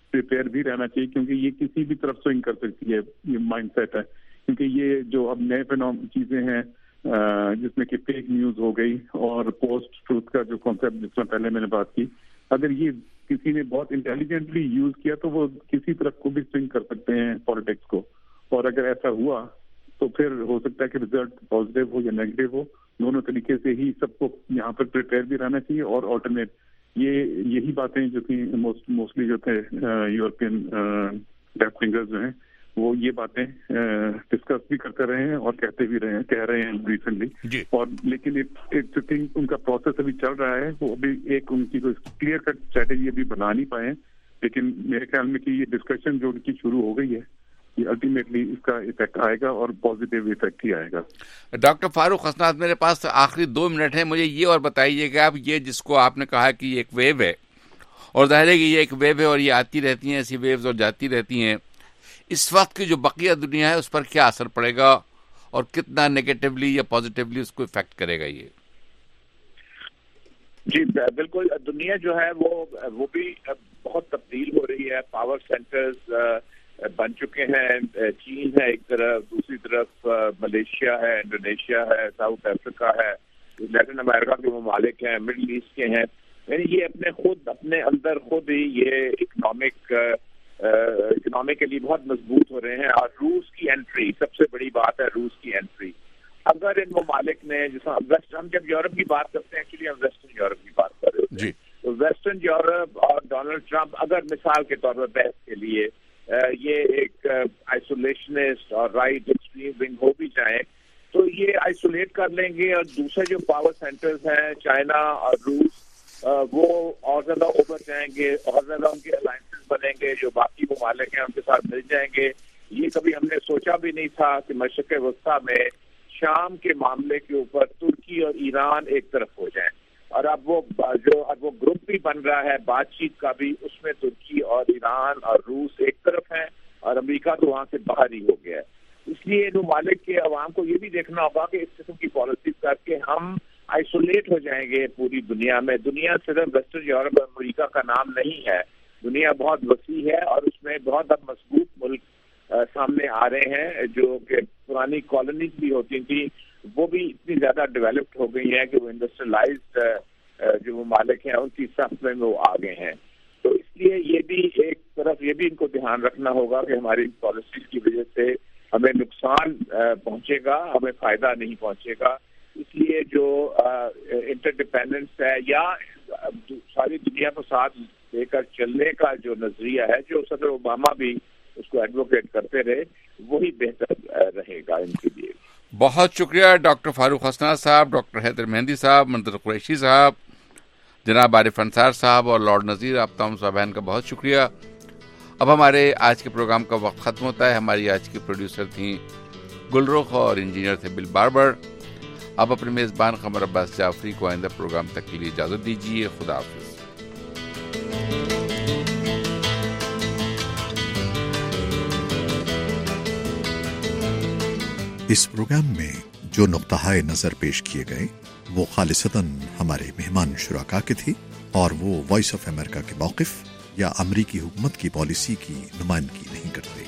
پریپیئر بھی رہنا چاہیے، کیونکہ یہ کسی بھی طرف سوئنگ کر سکتی ہے، یہ مائنڈ سیٹ ہے. کیونکہ یہ جو اب نئے چیزیں ہیں جس میں کہ فیک نیوز ہو گئی اور پوسٹ ٹروتھ کا جو کانسیپٹ جس میں پہلے میں نے بات کی، اگر یہ کسی نے بہت انٹیلیجنٹلی یوز کیا تو وہ کسی طرف کو بھی سوئنگ کر سکتے ہیں پالیٹکس کو. اور اگر ایسا ہوا تو پھر ہو سکتا ہے کہ رزلٹ پازیٹیو ہو یا نیگیٹو ہو، دونوں طریقے سے ہی سب کو یہاں پر پریپیئر بھی رہنا چاہیے. اور آلٹرنیٹ یہی باتیں جو کہ موسٹلی جو تھے یورپین لیفٹ ونگرز جو ہیں وہ یہ باتیں ڈسکس بھی کرتے رہے ہیں اور کہہ رہے ہیں ریسنٹلی. اور لیکن ایک تھنگ ان کا پروسیس ابھی چل رہا ہے، وہ ابھی ایک ان کی کوئی کلیئر کٹ اسٹریٹجی ابھی بنا نہیں پائے ہیں. لیکن میرے خیال میں کہ یہ ڈسکشن جو ان کی شروع ہو گئی ہے، یہ الٹیمیٹلی اس کا افیکٹ آئے گا اور پازیٹیو افیکٹ ہی آئے گا. ڈاکٹر فاروق حسنات، میرے پاس آخری 2 منٹ ہیں، مجھے یہ اور بتائیے کہ آپ یہ جس کو آپ نے کہا کہ یہ ایک ویو ہے، اور ظاہر ہے کہ یہ ایک ویو ہے اور یہ آتی رہتی ہیں ایسی ویوز اور جاتی رہتی ہیں، اس وقت کی جو بقیہ دنیا ہے اس پر کیا اثر پڑے گا اور کتنا نیگیٹیولی یا پازیٹیولی اس کو افیکٹ کرے گا یہ؟ جی بالکل، دنیا جو ہے وہ بھی بہت تبدیل ہو رہی ہے. پاور سینٹرز بن چکے ہیں، چین ہے ایک طرف، دوسری طرف ملیشیا ہے، انڈونیشیا ہے، ساؤتھ افریقہ ہے، لیٹن امریکہ کے ممالک ہیں، مڈل ایسٹ کے ہیں. یعنی یہ اپنے اندر خود ہی یہ اکنامکلی بہت مضبوط ہو رہے ہیں. اور روس کی انٹری سب سے بڑی بات ہے، روس کی انٹری. اگر ان ممالک نے ہم جب یورپ کی بات کرتے ہیں، ایکچولی ہم ویسٹرن یورپ کی بات کر رہے ہیں، تو ویسٹرن یورپ اور ڈونلڈ ٹرمپ اگر مثال کے طور پر بحث کے لیے یہ ایک آئسولیشنسٹ اور رائٹ ایکسٹریم ونگ ہو بھی جائیں تو یہ آئسولیٹ کر لیں گے، اور دوسرے جو پاور سینٹرز ہیں چائنا اور روس وہ اور زیادہ ابھر جائیں گے، اور زیادہ ان کے الائنسز بنیں گے، جو باقی ممالک ہیں ان کے ساتھ مل جائیں گے. یہ کبھی ہم نے سوچا بھی نہیں تھا کہ مشرق وسطیٰ میں شام کے معاملے کے اوپر ترکی اور ایران ایک طرف ہو جائیں. اور اب وہ گروپ بھی بن رہا ہے بات چیت کا بھی، اس میں ترکی اور ایران اور روس ایک طرف ہیں اور امریکہ تو وہاں سے باہر ہی ہو گیا ہے. اس لیے ان ممالک کے عوام کو یہ بھی دیکھنا ہوگا کہ اس قسم کی پالیسیز کر کے ہم آئسولیٹ ہو جائیں گے پوری دنیا میں. دنیا صرف ویسٹرن یورپ اور امریکہ کا نام نہیں ہے، دنیا بہت وسیع ہے اور اس میں بہت اب مضبوط ملک سامنے آ رہے ہیں جو کہ پرانی کالونیز بھی ہوتی تھیں، وہ بھی اتنی زیادہ ڈیولپڈ ہو گئی ہیں کہ وہ انڈسٹریلائزڈ جو ممالک ہیں ان کی صف میں وہ آ گئے ہیں. تو اس لیے یہ بھی ایک طرف یہ بھی ان کو دھیان رکھنا ہوگا کہ ہماری پالیسیز کی وجہ سے ہمیں نقصان پہنچے گا، ہمیں فائدہ نہیں پہنچے گا. اس لیے جو انٹر ڈیپینڈنس ہے یا ساری دنیا کو ساتھ لے کر چلنے کا جو نظریہ ہے، جو صدر اوباما بھی اس کو ایڈوکیٹ کرتے رہے، وہی بہتر رہے گا ان کے لیے. بہت شکریہ ڈاکٹر فاروق حسنات صاحب، ڈاکٹر حیدر مہندی صاحب، منظر قریشی صاحب، جناب عارف انصار صاحب اور لارڈ نذیر، آپ تمام صاحبان کا بہت شکریہ. اب ہمارے آج کے پروگرام کا وقت ختم ہوتا ہے. ہماری آج کی پروڈیوسر تھیں گلرخ اور انجینئر تھے بل باربر. اب اپنے میزبان قمر عباس جعفری کو آئندہ پروگرام تک کے لیے اجازت دیجیے. خدا حافظ. اس پروگرام میں جو نقطۂ نظر پیش کیے گئے وہ خالصتاً ہمارے مہمان شرکا کے تھے اور وہ وائس آف امریکہ کے موقف یا امریکی حکومت کی پالیسی کی نمائندگی نہیں کرتے.